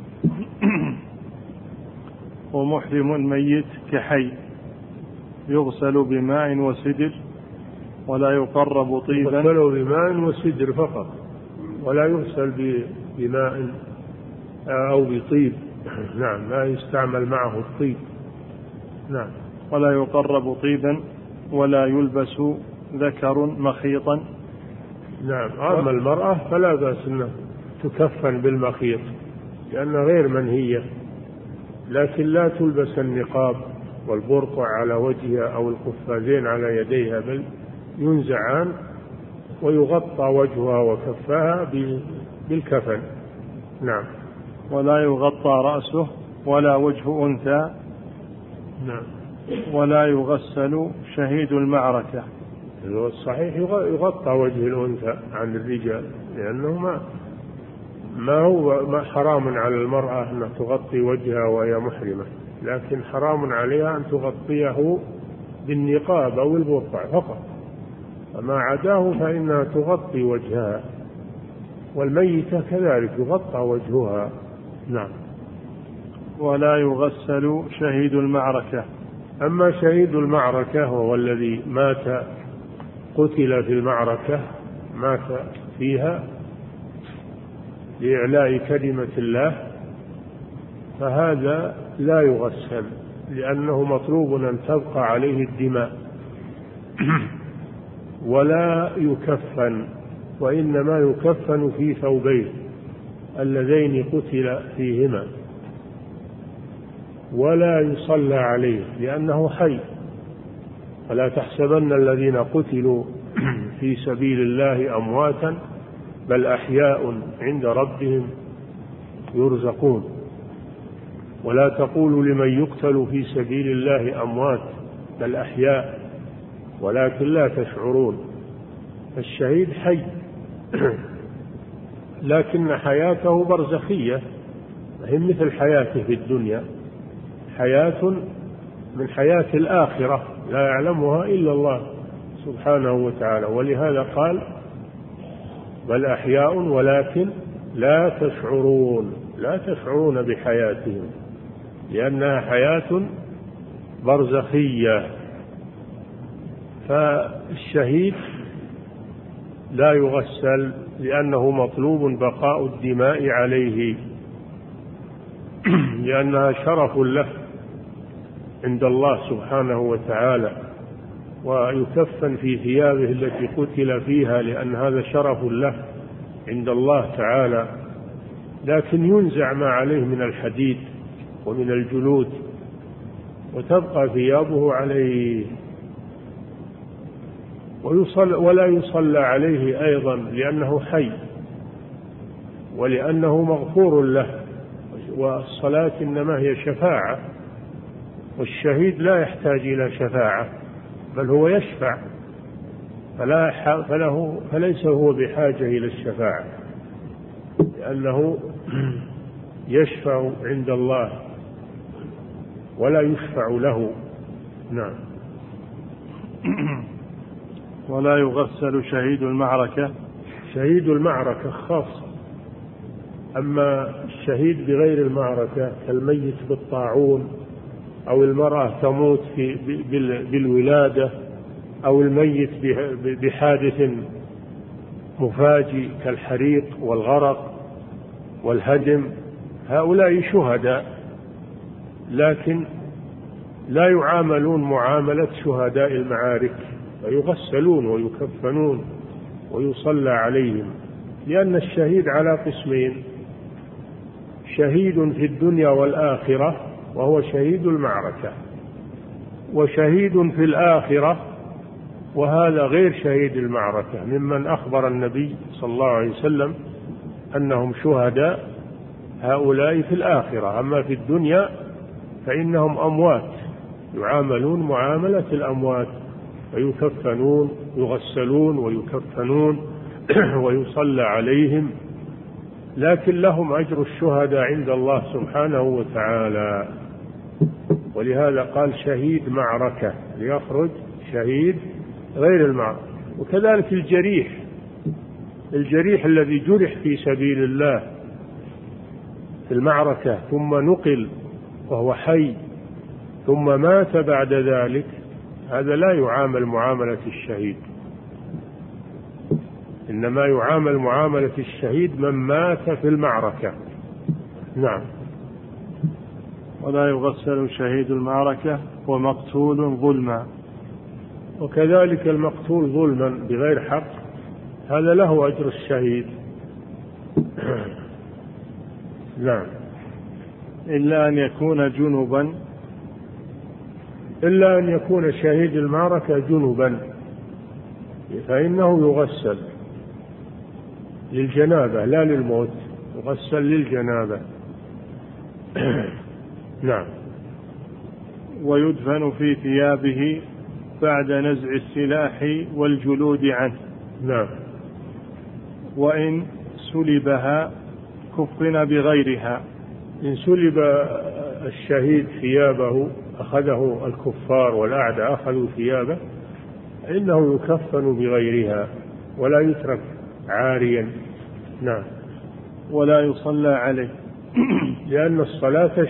ومحرم ميت كحي يغسل بماء وسدر ولا يقرب طيبا. يغسل بماء وسدر فقط ولا يغسل بماء أو بطيب. نعم، لا يستعمل معه الطيب. نعم. ولا يقرب طيبا ولا يلبس ذكر مخيطا. نعم. أما المرأة فلا بأس أنها تكفن بالمخيط لأنها غير منهية، لكن لا تلبس النقاب والبرقع على وجهها أو القفازين على يديها، بل ينزعان ويغطى وجهها وكفها بالكفن. نعم. ولا يغطى رأسه ولا وجه أنثى. نعم. ولا يغسل شهيد المعركة. الصحيح يغطى وجه الأنثى عن الرجال، لأنه ما هو حرام على المرأة أن تغطي وجهها وهي محرمة، لكن حرام عليها أن تغطيه بالنقاب أو البرقع فقط، وما عداه فإنها تغطي وجهها، والميتة كذلك يغطى وجهها. نعم. ولا يغسل شهيد المعركة. أما شهيد المعركة وهو الذي قتل في المعركة، مات فيها لإعلاء كلمة الله، فهذا لا يغسل، لأنه مطلوب أن تبقى عليه الدماء، ولا يكفن، وإنما يكفن في ثوبيه اللذين قتل فيهما، ولا يصلى عليه لأنه حي. فلا تحسبن الذين قتلوا في سبيل الله أمواتا بل أحياء عند ربهم يرزقون. ولا تقولوا لمن يقتل في سبيل الله أموات بل أحياء ولكن لا تشعرون. الشهيد حي لكن حياته برزخية، هي مثل حياته في الدنيا، حياة من حياة الآخرة لا يعلمها إلا الله سبحانه وتعالى. ولهذا قال بل أحياء ولكن لا تشعرون بحياتهم، لأنها حياة برزخية. فالشهيد لا يغسل لأنه مطلوب بقاء الدماء عليه، لأنها شرف له عند الله سبحانه وتعالى، ويكفن في ثيابه التي قتل فيها، لأن هذا شرف له عند الله تعالى. لكن ينزع ما عليه من الحديد ومن الجلود وتبقى ثيابه عليه، ولا يصلى عليه أيضا لأنه حي، ولأنه مغفور له، والصلاة إنما هي شفاعة، والشهيد لا يحتاج إلى شفاعة بل هو يشفع، فليس هو بحاجة إلى الشفاعة، لأنه يشفع عند الله ولا يشفع له. نعم. ولا يغسل شهيد المعركة. شهيد المعركة خاص، أما الشهيد بغير المعركة كالميت بالطاعون، أو المرأة تموت بالولادة، أو الميت بحادث مفاجئ كالحريق والغرق والهدم، هؤلاء شهداء، لكن لا يعاملون معاملة شهداء المعارك، فيغسلون ويكفنون ويصلى عليهم، لأن الشهيد على قسمين: شهيد في الدنيا والآخرة وهو شهيد المعركة، وشهيد في الآخرة وهذا غير شهيد المعركة، ممن أخبر النبي صلى الله عليه وسلم أنهم شهداء، هؤلاء في الآخرة. أما في الدنيا فإنهم أموات، يعاملون معاملة الأموات، ويكفنون، يغسلون ويكفنون ويصلى عليهم، لكن لهم أجر الشهداء عند الله سبحانه وتعالى. ولهذا قال شهيد معركة، ليخرج شهيد غير المعركة. وكذلك الجريح الذي جرح في سبيل الله في المعركة ثم نقل وهو حي ثم مات بعد ذلك، هذا لا يعامل معاملة الشهيد، إنما يعامل معاملة الشهيد من مات في المعركة. نعم. ولا يغسل شهيد المعركة ومقتول ظلما. وكذلك المقتول ظلما بغير حق، هذا له أجر الشهيد. نعم. إلا أن يكون جنبا. إلا أن يكون شهيد المعركة جنبا، فإنه يغسل للجنابة لا للموت، يغسل للجنابة. نعم. ويدفن في ثيابه بعد نزع السلاح والجلود عنه. نعم. وإن سلبها كفن بغيرها. إن سلب الشهيد ثيابه، أخذه الكفار والأعداء أخذوا ثيابه، إنه يكفن بغيرها ولا يترك عاريا. نعم. ولا يصلى عليه. لأن الصلاة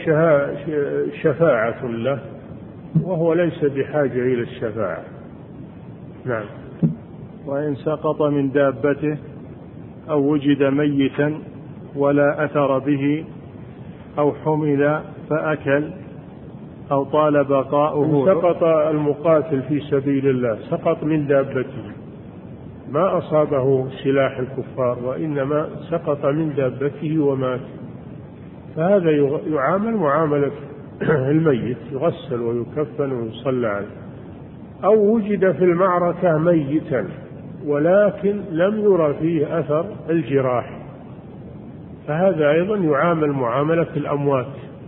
شفاعة له، وهو ليس بحاجة إلى الشفاعة. نعم. وإن سقط من دابته أو وجد ميتا ولا أثر به أو حمل فأكل أو طال بقاؤه. سقط المقاتل في سبيل الله، سقط من دابته، ما أصابه سلاح الكفار، وإنما سقط من دابته ومات، فهذا يعامل معاملة الميت، يغسل ويكفن ويصلى عليه. أو وجد في المعركة ميتا ولكن لم يرى فيه أثر الجراح، فهذا أيضا يعامل معاملة الأموات،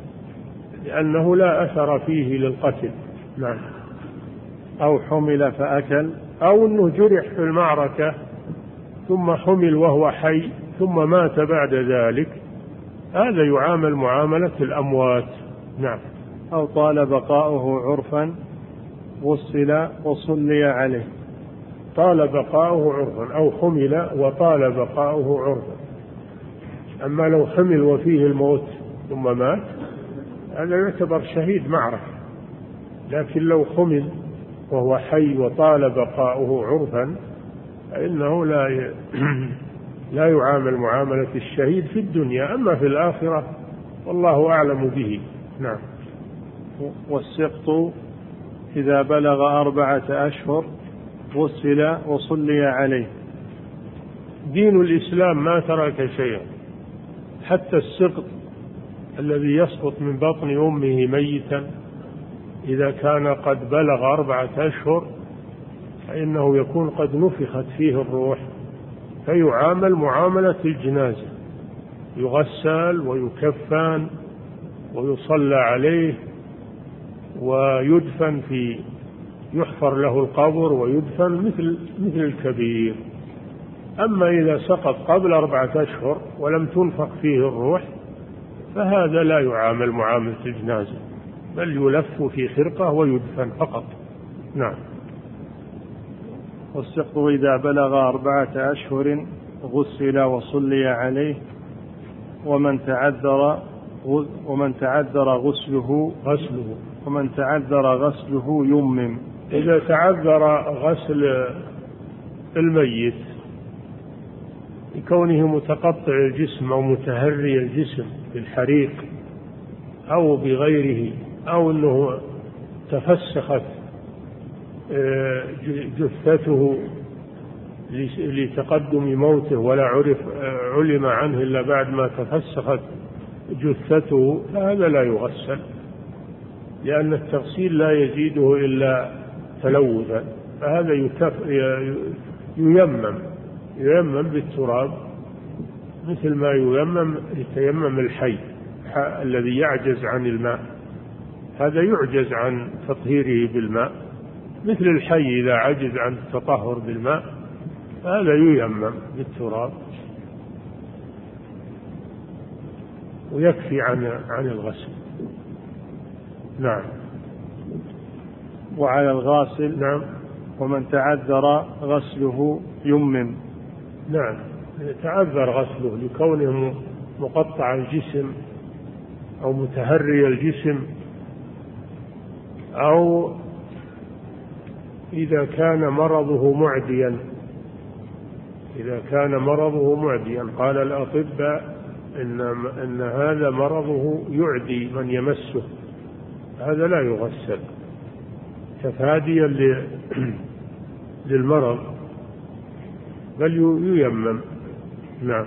لأنه لا أثر فيه للقتل. نعم. أو حمل فأكل، أو أنه جرح في المعركة ثم حمل وهو حي ثم مات بعد ذلك، هذا يعامل معاملة الأموات. نعم. أو طال بقاؤه عرفا غسل وصلي عليه. طال بقاؤه عرفا، أو حمل وطال بقاؤه عرفا. أما لو حمل وفيه الموت ثم مات، هذا يعتبر شهيد معركة. لكن لو حمل وهو حي وطال بقاؤه عرفا فإنه لا يعامل معاملة الشهيد في الدنيا، أما في الآخرة والله أعلم به. نعم. والسقط إذا بلغ 4 أشهر غسل وصلي عليه. دين الإسلام ما ترك شيئا، حتى السقط الذي يسقط من بطن أمه ميتا إذا كان قد بلغ 4 أشهر فإنه يكون قد نفخت فيه الروح، فيعامل معاملة الجنازة، يغسل ويكفن ويصلى عليه ويدفن يحفر له القبر ويدفن مثل الكبير. أما إذا سقط قبل 4 أشهر ولم تنفخ فيه الروح فهذا لا يعامل معاملة الجنازة، بل يلف في خرقة ويدفن فقط. نعم. والسقط إذا بلغ 4 أشهر غسل وصلي عليه. ومن تعذر غسله يمم. إذا تعذر غسل الميت لكونه متقطع الجسم أو متهري الجسم بالحريق أو بغيره، أو أنه تفسخت جثته لتقدم موته ولا علم عنه إلا بعد ما تفسخت جثته، فهذا لا يغسل، لأن التغسيل لا يزيده إلا تلوثا، فهذا ييمم بالتراب مثل ما يتيمم الحي الذي يعجز عن الماء، هذا يعجز عن تطهيره بالماء، مثل الحي إذا عجز عن التطهر بالماء هذا ييمم بالتراب ويكفي عن الغسل. نعم. وعلى الغاسل. نعم. ومن تعذر غسله يمم. نعم. تعذر غسله لكونه مقطع الجسم أو متهري الجسم، أو إذا كان مرضه معديا، قال الأطباء إن هذا مرضه يعدي من يمسه، هذا لا يغسل تفاديا للمرض، بل ييمم. نعم.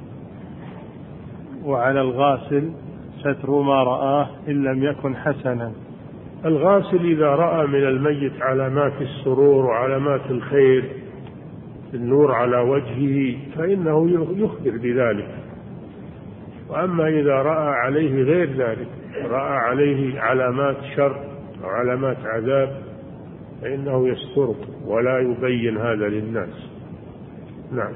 وعلى الغاسل ستر ما رآه إن لم يكن حسنا. الغاسل إذا رأى من الميت علامات السرور وعلامات الخير، النور على وجهه، فإنه يخبر بذلك. وأما إذا رأى عليه غير ذلك، رأى عليه علامات شر وعلامات عذاب، فإنه يستره ولا يبين هذا للناس. نعم.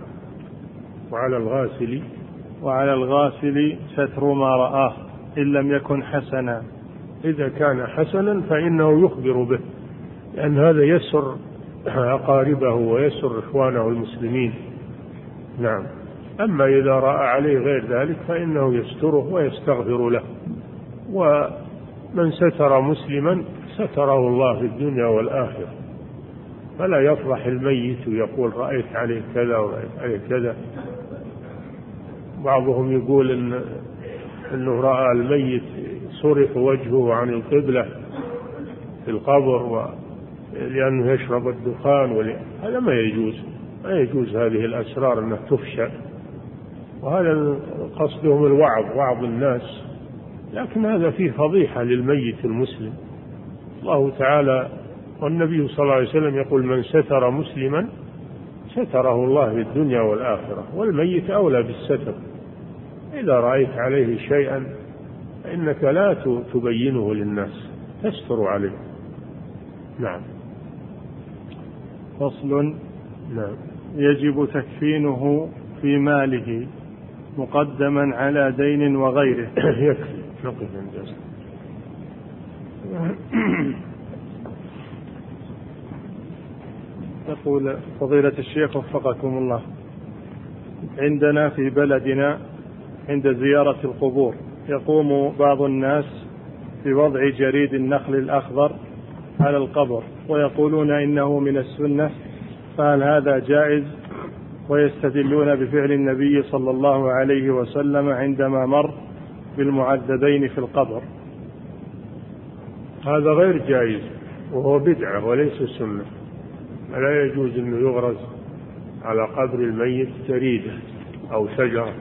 وعلى الغاسل ستر ما رآه إن لم يكن حسنا. إذا كان حسنا فإنه يخبر به، لأن هذا يسر أقاربه ويسر إخوانه المسلمين. نعم. أما إذا رأى عليه غير ذلك فإنه يستره ويستغفر له. ومن ستر مسلما ستره الله في الدنيا والآخرة، فلا يفضح الميت ويقول رأيت عليه كذا ورأيت عليه كذا. بعضهم يقول إنه رأى الميت صرف وجهه عن القبلة في القبر لأنه يشرب الدخان، هذا ما يجوز هذه الأسرار أنها تفشى، وهذا قصدهم الوعظ، وعظ الناس، لكن هذا فيه فضيحة للميت المسلم. الله تعالى والنبي صلى الله عليه وسلم يقول من ستر مسلما ستره الله في الدنيا والآخرة، والميت أولى بالستر. إذا رأيت عليه شيئا فإنك لا تبينه للناس، تستر عليه. نعم. فصل. نعم. يجب تكفينه في ماله مقدما على دين وغيره. يكفي. نقف عند يقول فضيلة الشيخ وفقكم الله: عندنا في بلدنا عند زيارة القبور يقوم بعض الناس بوضع جريد النخل الأخضر على القبر ويقولون إنه من السنة، فهل هذا جائز؟ ويستدلون بفعل النبي صلى الله عليه وسلم عندما مر بالمعذبين في القبر. هذا غير جائز وهو بدعة وليس سنة. لا يجوز أنه يغرز على قبر الميت جريدة أو شجرة،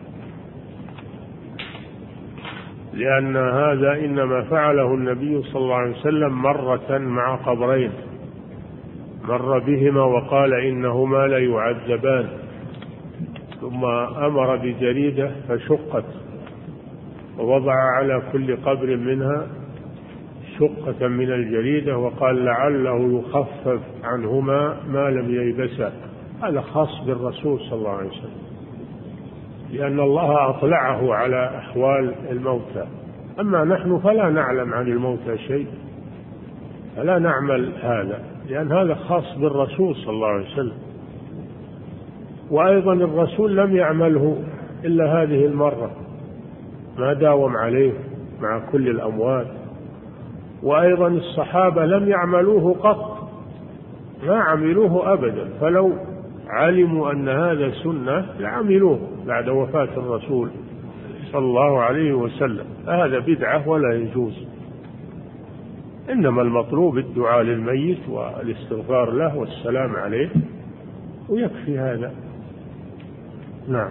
لأن هذا إنما فعله النبي صلى الله عليه وسلم مرة مع قبرين، مر بهما وقال إنهما لا يعذبان، ثم أمر بجريدة فشقت ووضع على كل قبر منها شقة من الجريدة وقال لعله يخفف عنهما ما لم ييبسا. هذا خاص بالرسول صلى الله عليه وسلم، لأن الله أطلعه على أحوال الموتى. أما نحن فلا نعلم عن الموتى شيء، فلا نعمل هذا، لأن هذا خاص بالرسول صلى الله عليه وسلم. وأيضا الرسول لم يعمله إلا هذه المرة، ما داوم عليه مع كل الأموات. وأيضا الصحابة لم يعملوه قط، ما عملوه أبدا، فلو علموا أن هذا سنة لعملوه بعد وفاة الرسول صلى الله عليه وسلم. هذا بدعة ولا يجوز. إنما المطلوب الدعاء للميت والاستغفار له والسلام عليه، ويكفي هذا. نعم.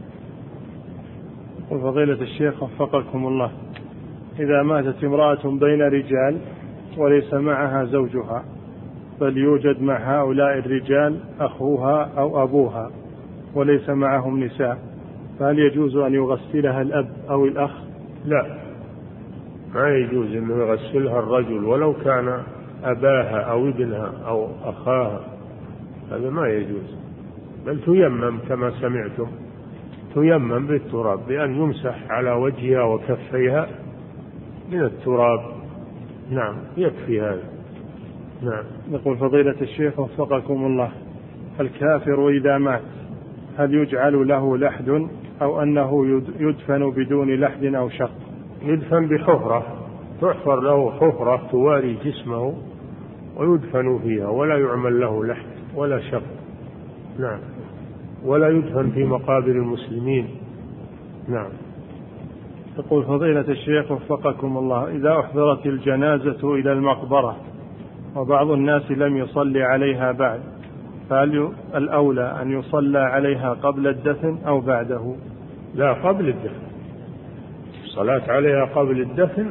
وفضيلة الشيخ وفقكم الله: إذا ماتت امرأة بين رجال وليس معها زوجها، بل يوجد مع هؤلاء الرجال أخوها أو أبوها وليس معهم نساء، فهل يجوز أن يغسلها الأب أو الأخ؟ لا، ما يجوز أن يغسلها الرجل ولو كان أباها أو ابنها أو أخاها، هذا ما يجوز. بل تيمم كما سمعتم، تيمم بالتراب بأن يمسح على وجهها وكفيها من التراب. نعم، يكفي هذا. نعم. يقول فضيلة الشيخ وفقكم الله: الكافر إذا مات هل يجعل له لحد أو أنه يدفن بدون لحد أو شق؟ يدفن بحفرة، تحفر له حفرة تواري جسمه ويدفن فيها، ولا يعمل له لحد ولا شق. نعم. ولا يدفن في مقابر المسلمين. نعم. يقول فضيلة الشيخ وفقكم الله: إذا أحضرت الجنازة إلى المقبرة وبعض الناس لم يصلي عليها بعد، فهل الأولى أن يصلى عليها قبل الدفن أو بعده؟ لا، قبل الدفن. الصلاة عليها قبل الدفن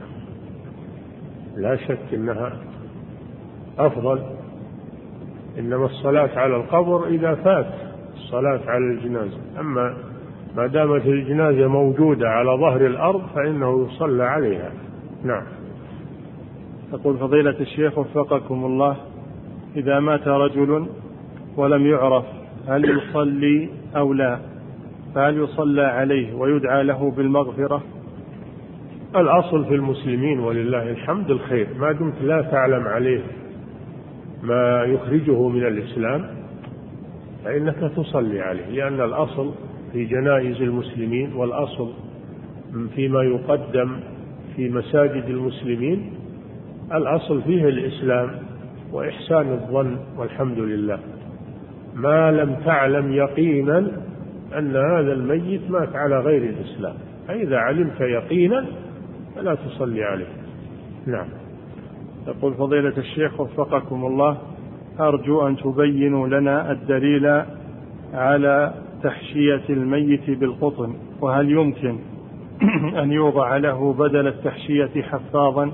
لا شك أنها أفضل، إنما الصلاة على القبر إذا فات الصلاة على الجنازة. أما ما دامت الجنازة موجودة على ظهر الأرض فإنه يصلى عليها. نعم. يقول فضيلة الشيخ وفقكم الله: إذا مات رجل ولم يعرف هل يصلي أو لا، فهل يصلى عليه ويدعى له بالمغفرة؟ الأصل في المسلمين ولله الحمد الخير، ما دمت لا تعلم عليه ما يخرجه من الإسلام فإنك تصلي عليه، لأن الأصل في جنائز المسلمين والأصل فيما يقدم في مساجد المسلمين الأصل فيه الإسلام وإحسان الظن والحمد لله، ما لم تعلم يقينا أن هذا الميت مات على غير الإسلام، فإذا علمت يقينا فلا تصلي عليه. نعم. يقول فضيلة الشيخ وفقكم الله، أرجو أن تبينوا لنا الدليل على تحشية الميت بالقطن، وهل يمكن أن يوضع له بدل التحشية حفاظا؟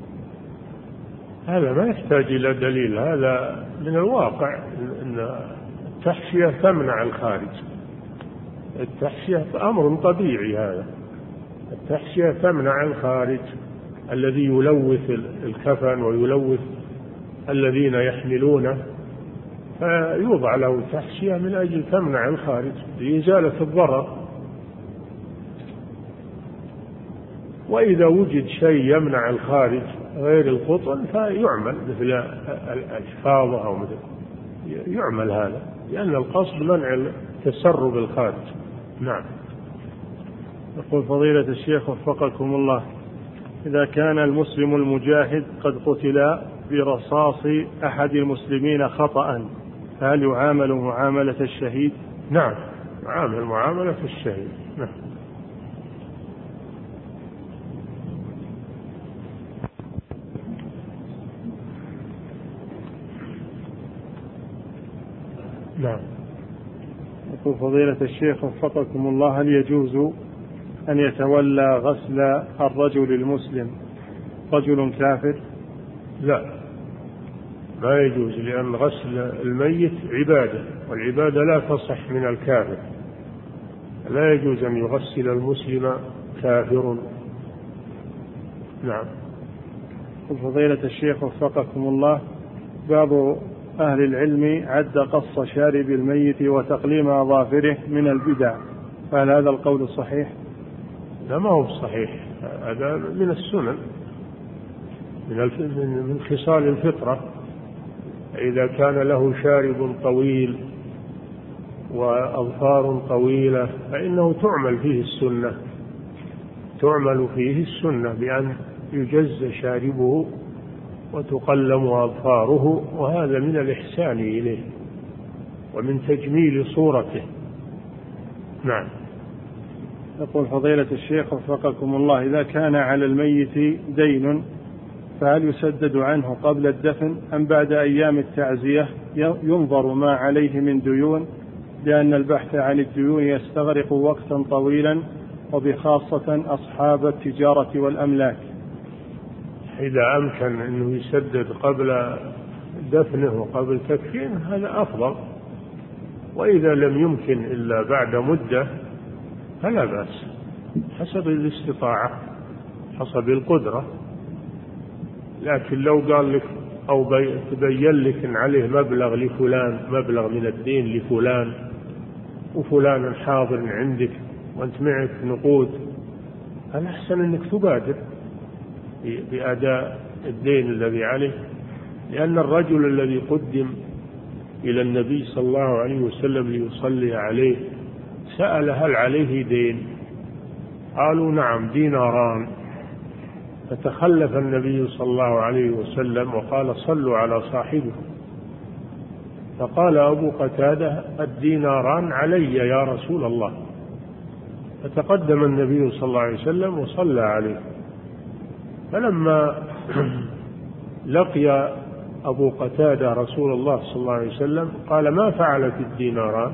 هذا ما يحتاج إلى دليل، هذا من الواقع أن التحشية تمنع الخارج، التحشية أمر طبيعي، هذا التحشية تمنع الخارج الذي يلوث الكفن ويلوث الذين يحملونه، فيوضع له تحشية من أجل تمنع الخارج لإزالة الضرر. وإذا وجد شيء يمنع الخارج غير القطن فيعمل مثل الحفاظة أو مثل يعمل هذا، لأن القصد منع تسرب الخارج. نعم. يقول فضيلة الشيخ وفقكم الله، إذا كان المسلم المجاهد قد قتل برصاص أحد المسلمين خطأ، هل يعامل معاملة الشهيد؟ نعم، يعامل معاملة الشهيد. نعم. نعم. يقول فضيلة الشيخ وفقكم الله، هل يجوز أن يتولى غسل الرجل المسلم رجل كافر؟ لا، ما يجوز، لأن غسل الميت عبادة، والعبادة لا تصح من الكافر، لا يجوز أن يغسل المسلم كافر. نعم. فضيلة الشيخ وفقكم الله، بعض أهل العلم عد قص شارب الميت وتقليم أظافره من البدع، فهل هذا القول صحيح؟ لا، ما هو صحيح، هذا من السنن، من خصال الفطرة. إذا كان له شارب طويل وأظفار طويلة فإنه تعمل فيه السنة بأن يجز شاربه وتقلم أظفاره، وهذا من الإحسان إليه ومن تجميل صورته. نعم. يقول فضيلة الشيخ وفقكم الله، إذا كان على الميت دين فهل يسدد عنه قبل الدفن أم بعد أيام التعزية ينظر ما عليه من ديون، لأن البحث عن الديون يستغرق وقتا طويلا وبخاصة أصحاب التجارة والأملاك؟ إذا أمكن أنه يسدد قبل دفنه وقبل تكفينه هذا أفضل، وإذا لم يمكن إلا بعد مدة فلا بأس، حسب الاستطاعة حسب القدرة. لكن لو قال لك أو تبين لك إن عليه مبلغ لفلان، مبلغ من الدين لفلان، وفلان حاضر عندك وأنت معك نقود، فالأحسن أنك تبادر بأداء الدين الذي عليه، لأن الرجل الذي قدم إلى النبي صلى الله عليه وسلم ليصلي عليه سأل هل عليه دين؟ قالوا نعم 2 دينار. فتخلف النبي صلى الله عليه وسلم وقال صلوا على صاحبه، فقال أبو قتادة 2 دينار علي يا رسول الله، فتقدم النبي صلى الله عليه وسلم وصلى عليه. فلما لقي أبو قتادة رسول الله صلى الله عليه وسلم قال ما فعلت 2 دينار؟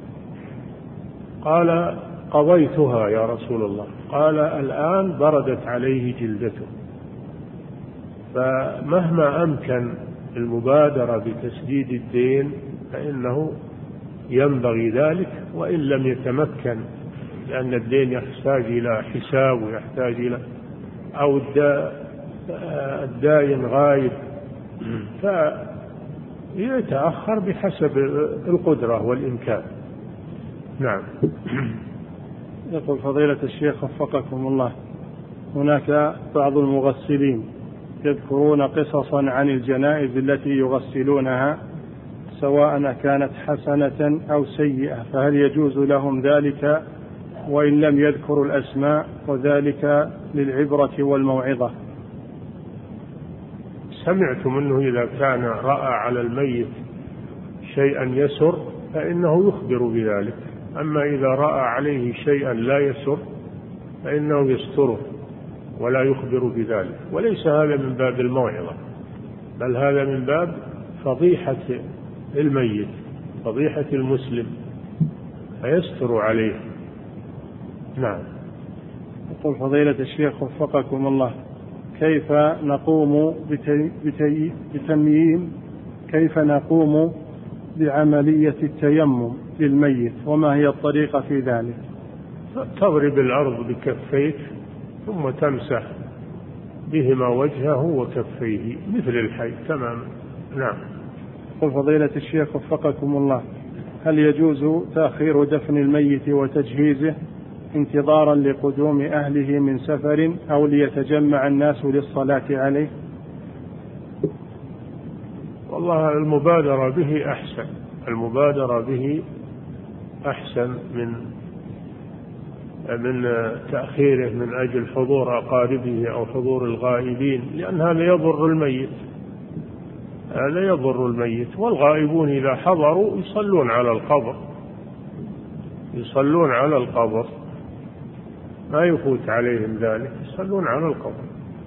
قال قضيتها يا رسول الله. قال الآن بردت عليه جلدته. فمهما أمكن المبادرة بتسديد الدين فإنه ينبغي ذلك، وإن لم يتمكن، لأن الدين يحتاج إلى حساب ويحتاج إلى أو الدائن غايب، فيتأخر بحسب القدرة والإمكان. نعم. يقول فضيلة الشيخ وفقكم الله، هناك بعض المغسلين يذكرون قصصا عن الجنائز التي يغسلونها سواء كانت حسنة أو سيئة، فهل يجوز لهم ذلك وإن لم يذكروا الأسماء، وذلك للعبرة والموعظة؟ سمعتم أنه إذا كان رأى على الميت شيئا يسر فإنه يخبر بذلك، أما إذا رأى عليه شيئا لا يسر فإنه يستره ولا يخبر بذلك. وليس هذا من باب الموعظة، بل هذا من باب فضيحة الميت، فضيحة المسلم، فيستر عليه. نعم. يقول فضيلة الشيخ وفقكم الله: كيف نقوم بعملية التيمم للميت، وما هي الطريقة في ذلك؟ تضرب الأرض بكفيك ثم تمسح بهما وجهه وكفيه مثل الحي تماما. نعم. يقول فضيلة الشيخ وفقكم الله: هل يجوز تأخير دفن الميت وتجهيزه انتظارا لقدوم أهله من سفر أو ليتجمع الناس للصلاة عليه؟ والله المبادرة به أحسن، المبادرة به أحسن من تأخيره من أجل حضور أقاربه أو حضور الغائبين، لأن هذا يضر الميت، هذا يضر الميت. والغائبون إذا حضروا يصلون على القبر، يصلون على القبر، ما يفوت عليهم ذلك، يصلون على القبر،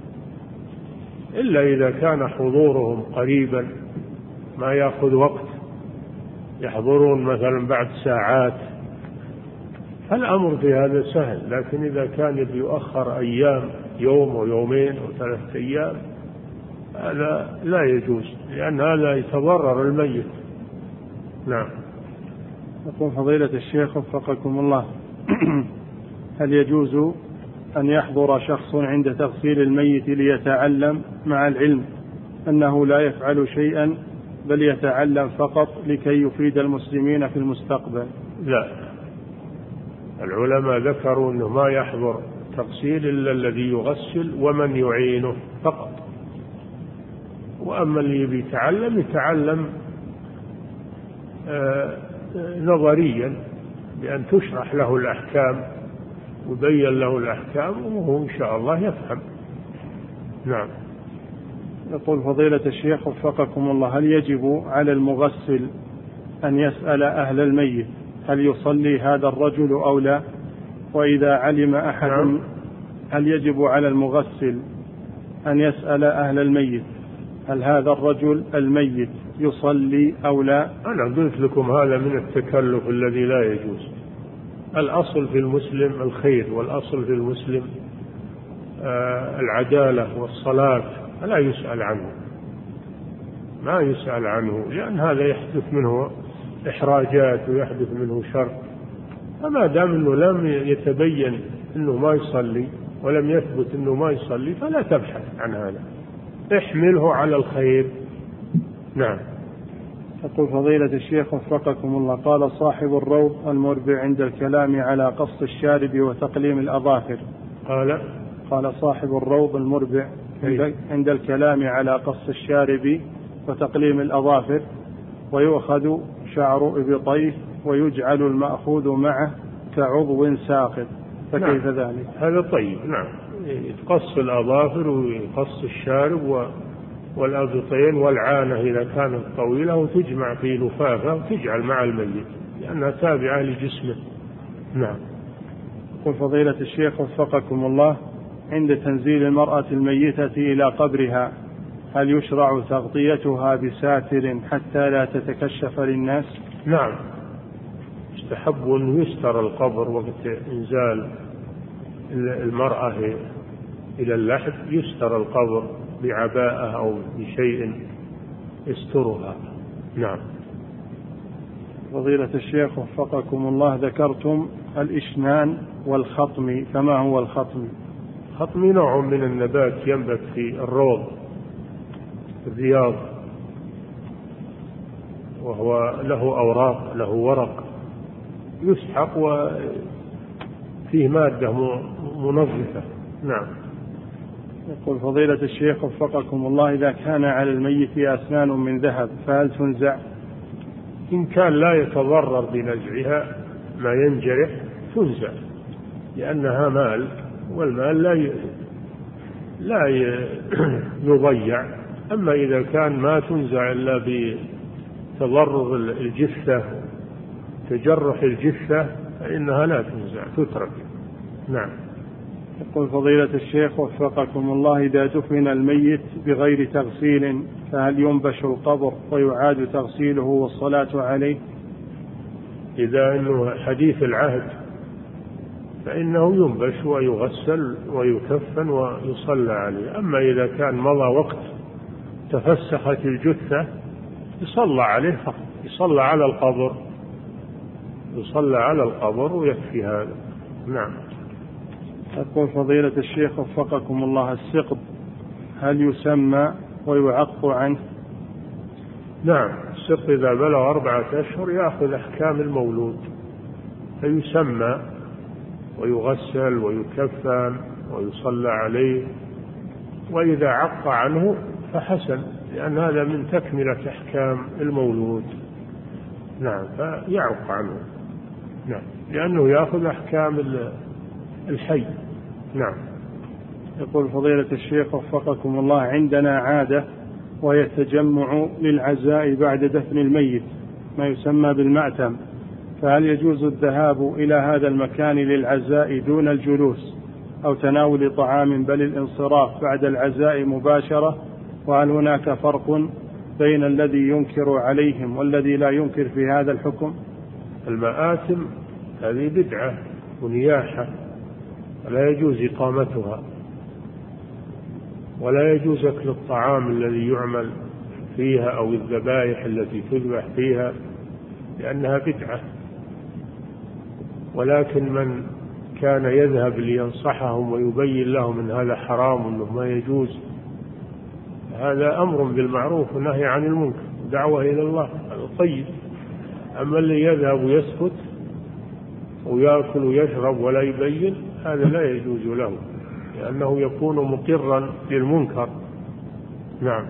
إلا إذا كان حضورهم قريبا ما يأخذ وقت، يحضرون مثلا بعد ساعات، فالأمر في هذا سهل. لكن إذا كان يؤخر أيام، يوم ويومين وثلاثة أيام، هذا لا يجوز، لأن هذا يتضرر الميت. نعم. يقول فضيلة الشيخ وفقكم الله: هل يجوز أن يحضر شخص عند تغسيل الميت ليتعلم، مع العلم أنه لا يفعل شيئا بل يتعلم فقط لكي يفيد المسلمين في المستقبل؟ لا، العلماء ذكروا أنه ما يحضر تغسيل إلا الذي يغسل ومن يعينه فقط، وأما اللي بيتعلم يتعلم نظريا، بأن تشرح له الأحكام وبين له الأحكام وهو إن شاء الله يفهم. نعم. يقول فضيلة الشيخ وفقكم الله: هل يجب على المغسل أن يسأل أهل الميت هل يصلي هذا الرجل أو لا؟ وإذا علم أحد نعم. هل يجب على المغسل أن يسأل أهل الميت هل هذا الرجل الميت يصلي أو لا؟ أنا قلت لكم هذا من التكلف الذي لا يجوز. الأصل في المسلم الخير، والأصل في المسلم العدالة والصلاة، فلا يسأل عنه، ما يسأل عنه، لأن هذا يحدث منه إحراجات ويحدث منه شر. فما دام أنه لم يتبين أنه ما يصلي ولم يثبت أنه ما يصلي فلا تبحث عن هذا، احمله على الخير. نعم. يقول فضيلة الشيخ وفقكم الله: قال صاحب الروض المربع عند الكلام على قص الشارب وتقليم الأظافر. قال صاحب الروض المربع عند الكلام على قص الشارب وتقليم الأظافر: ويؤخذ شعر إبطيه ويجعل المأخوذ معه كعضو ساقط، فكيف ذلك؟ هذا طيب. نعم، يتقص الأظافر ويقص الشارب والأبطين والعانة إذا كانت طويلة، وتجمع في لفافة وتجعل مع الميت لأنها تابعة لجسمه. نعم. يقول فضيلة الشيخ وفقكم الله: عند تنزيل المرأة الميتة إلى قبرها هل يشرع تغطيتها بساتر حتى لا تتكشف للناس؟ نعم، يستحب أن يستر القبر وقت إنزال المرأة إلى اللحد، يستر القبر بعباءة أو بشيء يسترها. نعم. فضيلة الشيخ وفقكم الله: ذكرتم الإشنان والخطم، فما هو الخطم؟ الخطم نوع من النبات ينبت في الروض الرياض، وهو له أوراق، له ورق يسحق وفيه مادة منظفة. نعم. يقول فضيلة الشيخ وفقكم الله: إذا كان على الميت أسنان من ذهب فهل تنزع؟ إن كان لا يتضرر بنزعها ما ينجرح تنزع، لأنها مال، والمال لا يضيع. أما إذا كان ما تنزع إلا بتضرر الجثة، تجرح الجثة، فإنها لا تنزع، تترك. نعم. يقول فضيلة الشيخ وفقكم الله: إذا دفن الميت بغير تغسيل فهل ينبش القبر ويعاد تغسيله والصلاة عليه؟ إذا أنه حديث العهد فإنه ينبش ويغسل ويكفن ويصلى عليه. أما إذا كان مضى وقت تفسخت الجثة يصلى عليه فقط، يصلى على القبر ويكفي هذا. نعم. يقول فضيلة الشيخ وفقكم الله: السقط هل يسمى ويعق عنه؟ نعم، السقط إذا بلغ 4 أشهر يأخذ أحكام المولود، فيسمى ويغسل ويكفن ويصلى عليه، وإذا عق عنه فحسن، لأن هذا من تكملة أحكام المولود. نعم، فيعق عنه. نعم، لأنه يأخذ أحكام الحي. نعم. يقول فضيلة الشيخ وفقكم الله: عندنا عادة وهي التجمع للعزاء بعد دفن الميت، ما يسمى بالمأتم، فهل يجوز الذهاب إلى هذا المكان للعزاء دون الجلوس أو تناول طعام، بل الانصراف بعد العزاء مباشرة؟ وهل هناك فرق بين الذي ينكر عليهم والذي لا ينكر في هذا الحكم؟ المآتم هذه بدعة ونياحة، لا يجوز إقامتها، ولا يجوز أكل الطعام الذي يعمل فيها أو الذبائح التي تذبح فيها، لأنها بدعة. ولكن من كان يذهب لينصحهم ويبين لهم أن هذا حرام وأنه ما يجوز، هذا أمر بالمعروف ونهي عن المنكر، دعوة إلى الله، الطيب. أما اللي يذهب ويسكت ويأكل ويشرب ولا يبين، هذا لا يجوز له، لأنه يكون مقرا للمنكر. نعم.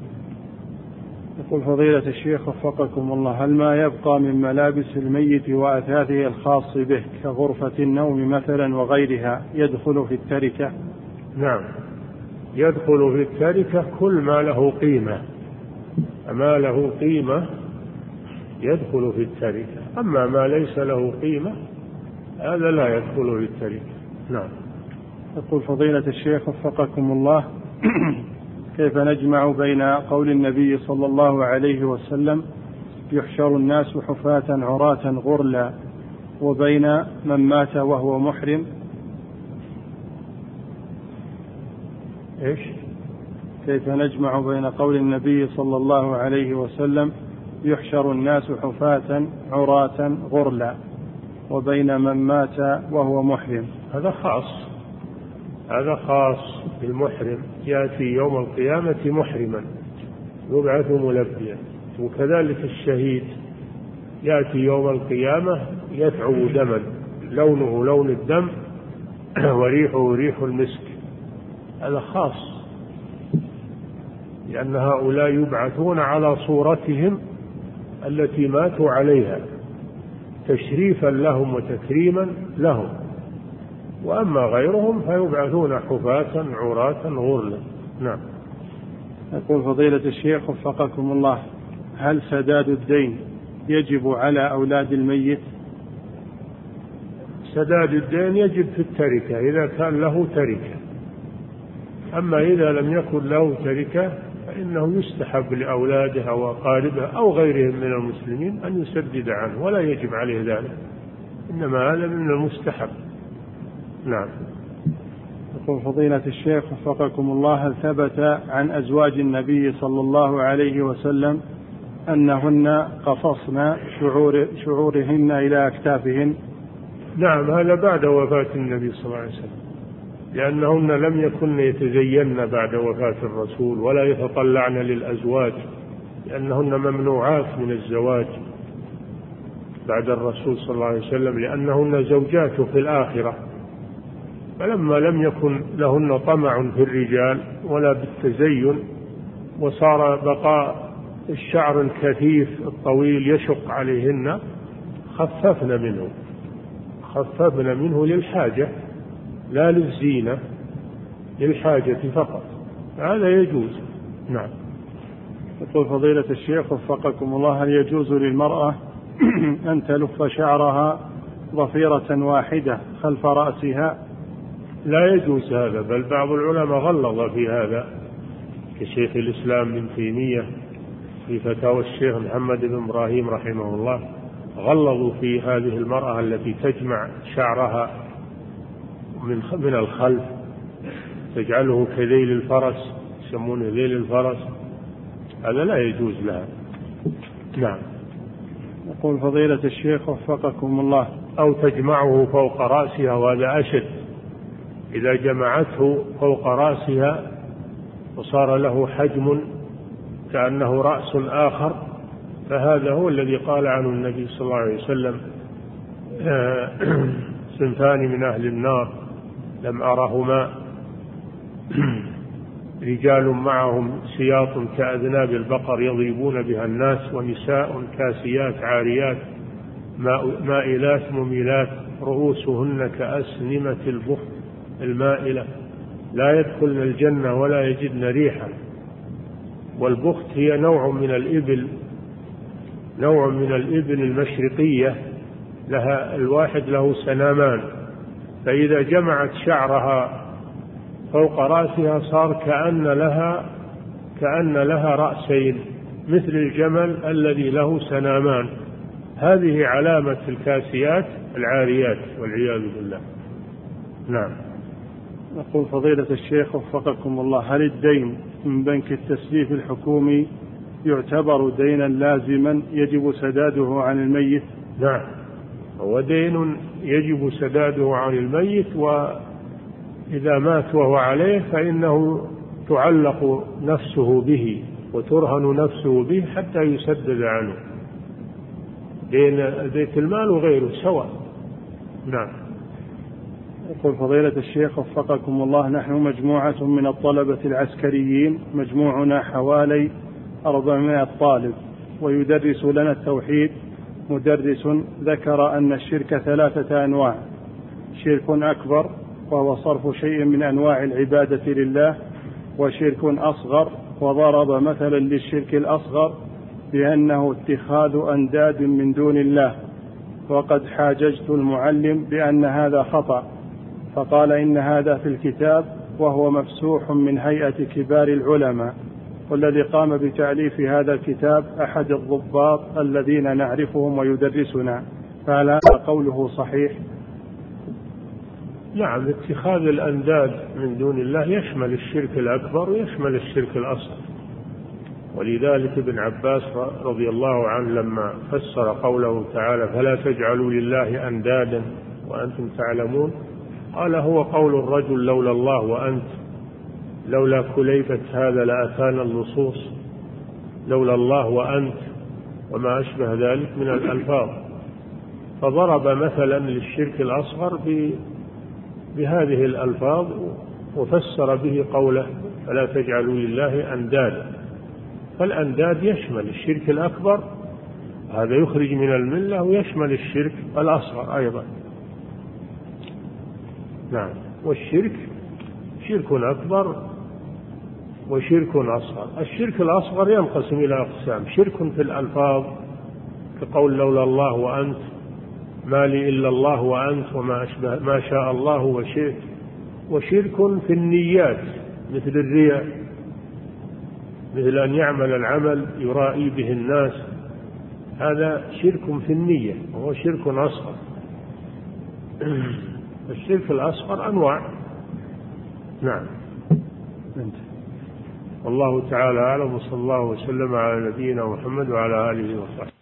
يقول فضيلة الشيخ وفقكم الله: هل ما يبقى من ملابس الميت وأثاثه الخاص به كغرفة النوم مثلا وغيرها يدخل في التركة؟ نعم، يدخل في التركة كل ما له قيمة، ما له قيمة يدخل في التركة، أما ما ليس له قيمة هذا لا يدخل في التركة. نعم. يقول فضيلة الشيخ وفقكم الله: كيف نجمع بين قول النبي صلى الله عليه وسلم يحشر الناس حفاة عراة غرلا وبين من مات وهو محرم؟ إيش؟ كيف نجمع بين قول النبي صلى الله عليه وسلم يحشر الناس حفاة عراة غرلا وبين من مات وهو محرم؟ هذا خاص بالمحرم، يأتي يوم القيامة محرما يبعث ملبيا. وكذلك الشهيد يأتي يوم القيامة يتعو دما، لونه لون الدم وريحه ريح المسك. هذا خاص، لأن هؤلاء يبعثون على صورتهم التي ماتوا عليها تشريفا لهم وتكريما لهم، وأما غيرهم فيبعثون حفاة عراة غرلا. نعم. يقول فضيلة الشيخ وفقكم الله: هل سداد الدين يجب على أولاد الميت؟ سداد الدين يجب في التركة إذا كان له تركة، أما إذا لم يكن له تركة فإنه يستحب لأولاده أو أقاربه أو غيرهم من المسلمين أن يسدد عنه، ولا يجب عليه ذلك، إنما هذا من المستحب. نعم. يقول فضيلة الشيخ وفقكم الله: هل ثبت عن أزواج النبي صلى الله عليه وسلم أنهن قصصن شعورهن إلى أكتافهن؟ نعم، هذا بعد وفاة النبي صلى الله عليه وسلم، لأنهن لم يكن يتزين بعد وفاة الرسول ولا يتطلعن للأزواج، لأنهن ممنوعات من الزواج بعد الرسول صلى الله عليه وسلم، لأنهن زوجاته في الآخرة. فلما لم يكن لهن طمع في الرجال ولا بالتزين، وصار بقاء الشعر الكثيف الطويل يشق عليهن خففنا منه للحاجة لا للزينة، للحاجة فقط، هذا يجوز. نعم. يقول فضيلة الشيخ وفقكم الله: هل يجوز للمرأة أن تلف شعرها ضفيرة واحدة خلف رأسها؟ لا يجوز هذا، بل بعض العلماء غلظ في هذا كشيخ الإسلام ابن تيمية في فتاوى الشيخ محمد بن إبراهيم رحمه الله، غلظوا في هذه المرأة التي تجمع شعرها من الخلف تجعله كذيل الفرس، يسمونه ذيل الفرس، هذا لا يجوز لها. نعم. يقول فضيلة الشيخ وفقكم الله: أو تجمعه فوق رأسها، وهذا أشد، إذا جمعته فوق رأسها وصار له حجم كأنه رأس آخر، فهذا هو الذي قال عنه النبي صلى الله عليه وسلم: صنفان من أهل النار لم أرهما، رجال معهم سياط كأذناب البقر يضربون بها الناس، ونساء كاسيات عاريات مائلات مميلات رؤوسهن كأسنمة البخت المائلة لا يدخلن الجنة ولا يجدن ريحا. والبخت هي نوع من الإبل المشرقية، لها الواحد له سنامان، فإذا جمعت شعرها فوق رأسها صار كأن لها رأسين مثل الجمل الذي له سنامان. هذه علامة الكاسيات العاريات والعياذ بالله. نعم. يقول فضيلة الشيخ وفقكم الله: هل الدين من بنك التسليف الحكومي يعتبر دينا لازما يجب سداده عن الميت؟ نعم، هو دين يجب سداده عن الميت، وإذا مات وهو عليه فإنه تعلق نفسه به وترهن نفسه به حتى يسدد عنه، بين بيت المال وغيره سواء. نعم. يقول فضيلة الشيخ وفقكم الله: نحن مجموعة من الطلبة العسكريين، مجموعنا حوالي 400 طالب، ويدرس لنا التوحيد مدرس ذكر أن الشرك 3 أنواع: شرك أكبر وهو صرف شيء من أنواع العبادة لله، وشرك أصغر، وضرب مثلا للشرك الأصغر بأنه اتخاذ أنداد من دون الله. وقد حاججت المعلم بأن هذا خطأ، فقال إن هذا في الكتاب وهو مفسوح من هيئة كبار العلماء، والذي قام بتأليف هذا الكتاب أحد الضباط الذين نعرفهم ويدرسنا، فهل هذا قوله صحيح؟ نعم، اتخاذ الأنداد من دون الله يشمل الشرك الأكبر ويشمل الشرك الأصغر، ولذلك ابن عباس رضي الله عنه لما فسر قوله تعالى: فلا تجعلوا لله أندادا وأنتم تعلمون، قال: هو قول الرجل لولا الله وأنت، لولا كليبة هذا لأتانا اللصوص، لولا الله وأنت، وما أشبه ذلك من الألفاظ. فضرب مثلا للشرك الأصغر بهذه الألفاظ، وفسر به قوله: فلا تجعلوا لله أندادا. فالأنداد يشمل الشرك الأكبر، هذا يخرج من الملة، ويشمل الشرك الأصغر أيضا. نعم. والشرك شرك أكبر وشرك أصغر. الشرك الأصغر ينقسم إلى أقسام: شرك في الألفاظ كقول لولا الله وأنت، ما لي إلا الله وأنت، وما أشبه ما شاء الله وشئت. وشرك في النيات مثل الرياء، مثل أن يعمل العمل يرائي به الناس، هذا شرك في النية وهو شرك أصغر. الشرك الأصغر أنواع. نعم. والله تعالى أعلم، وصلى الله وسلم على نبينا محمد وعلى آله وصحبه.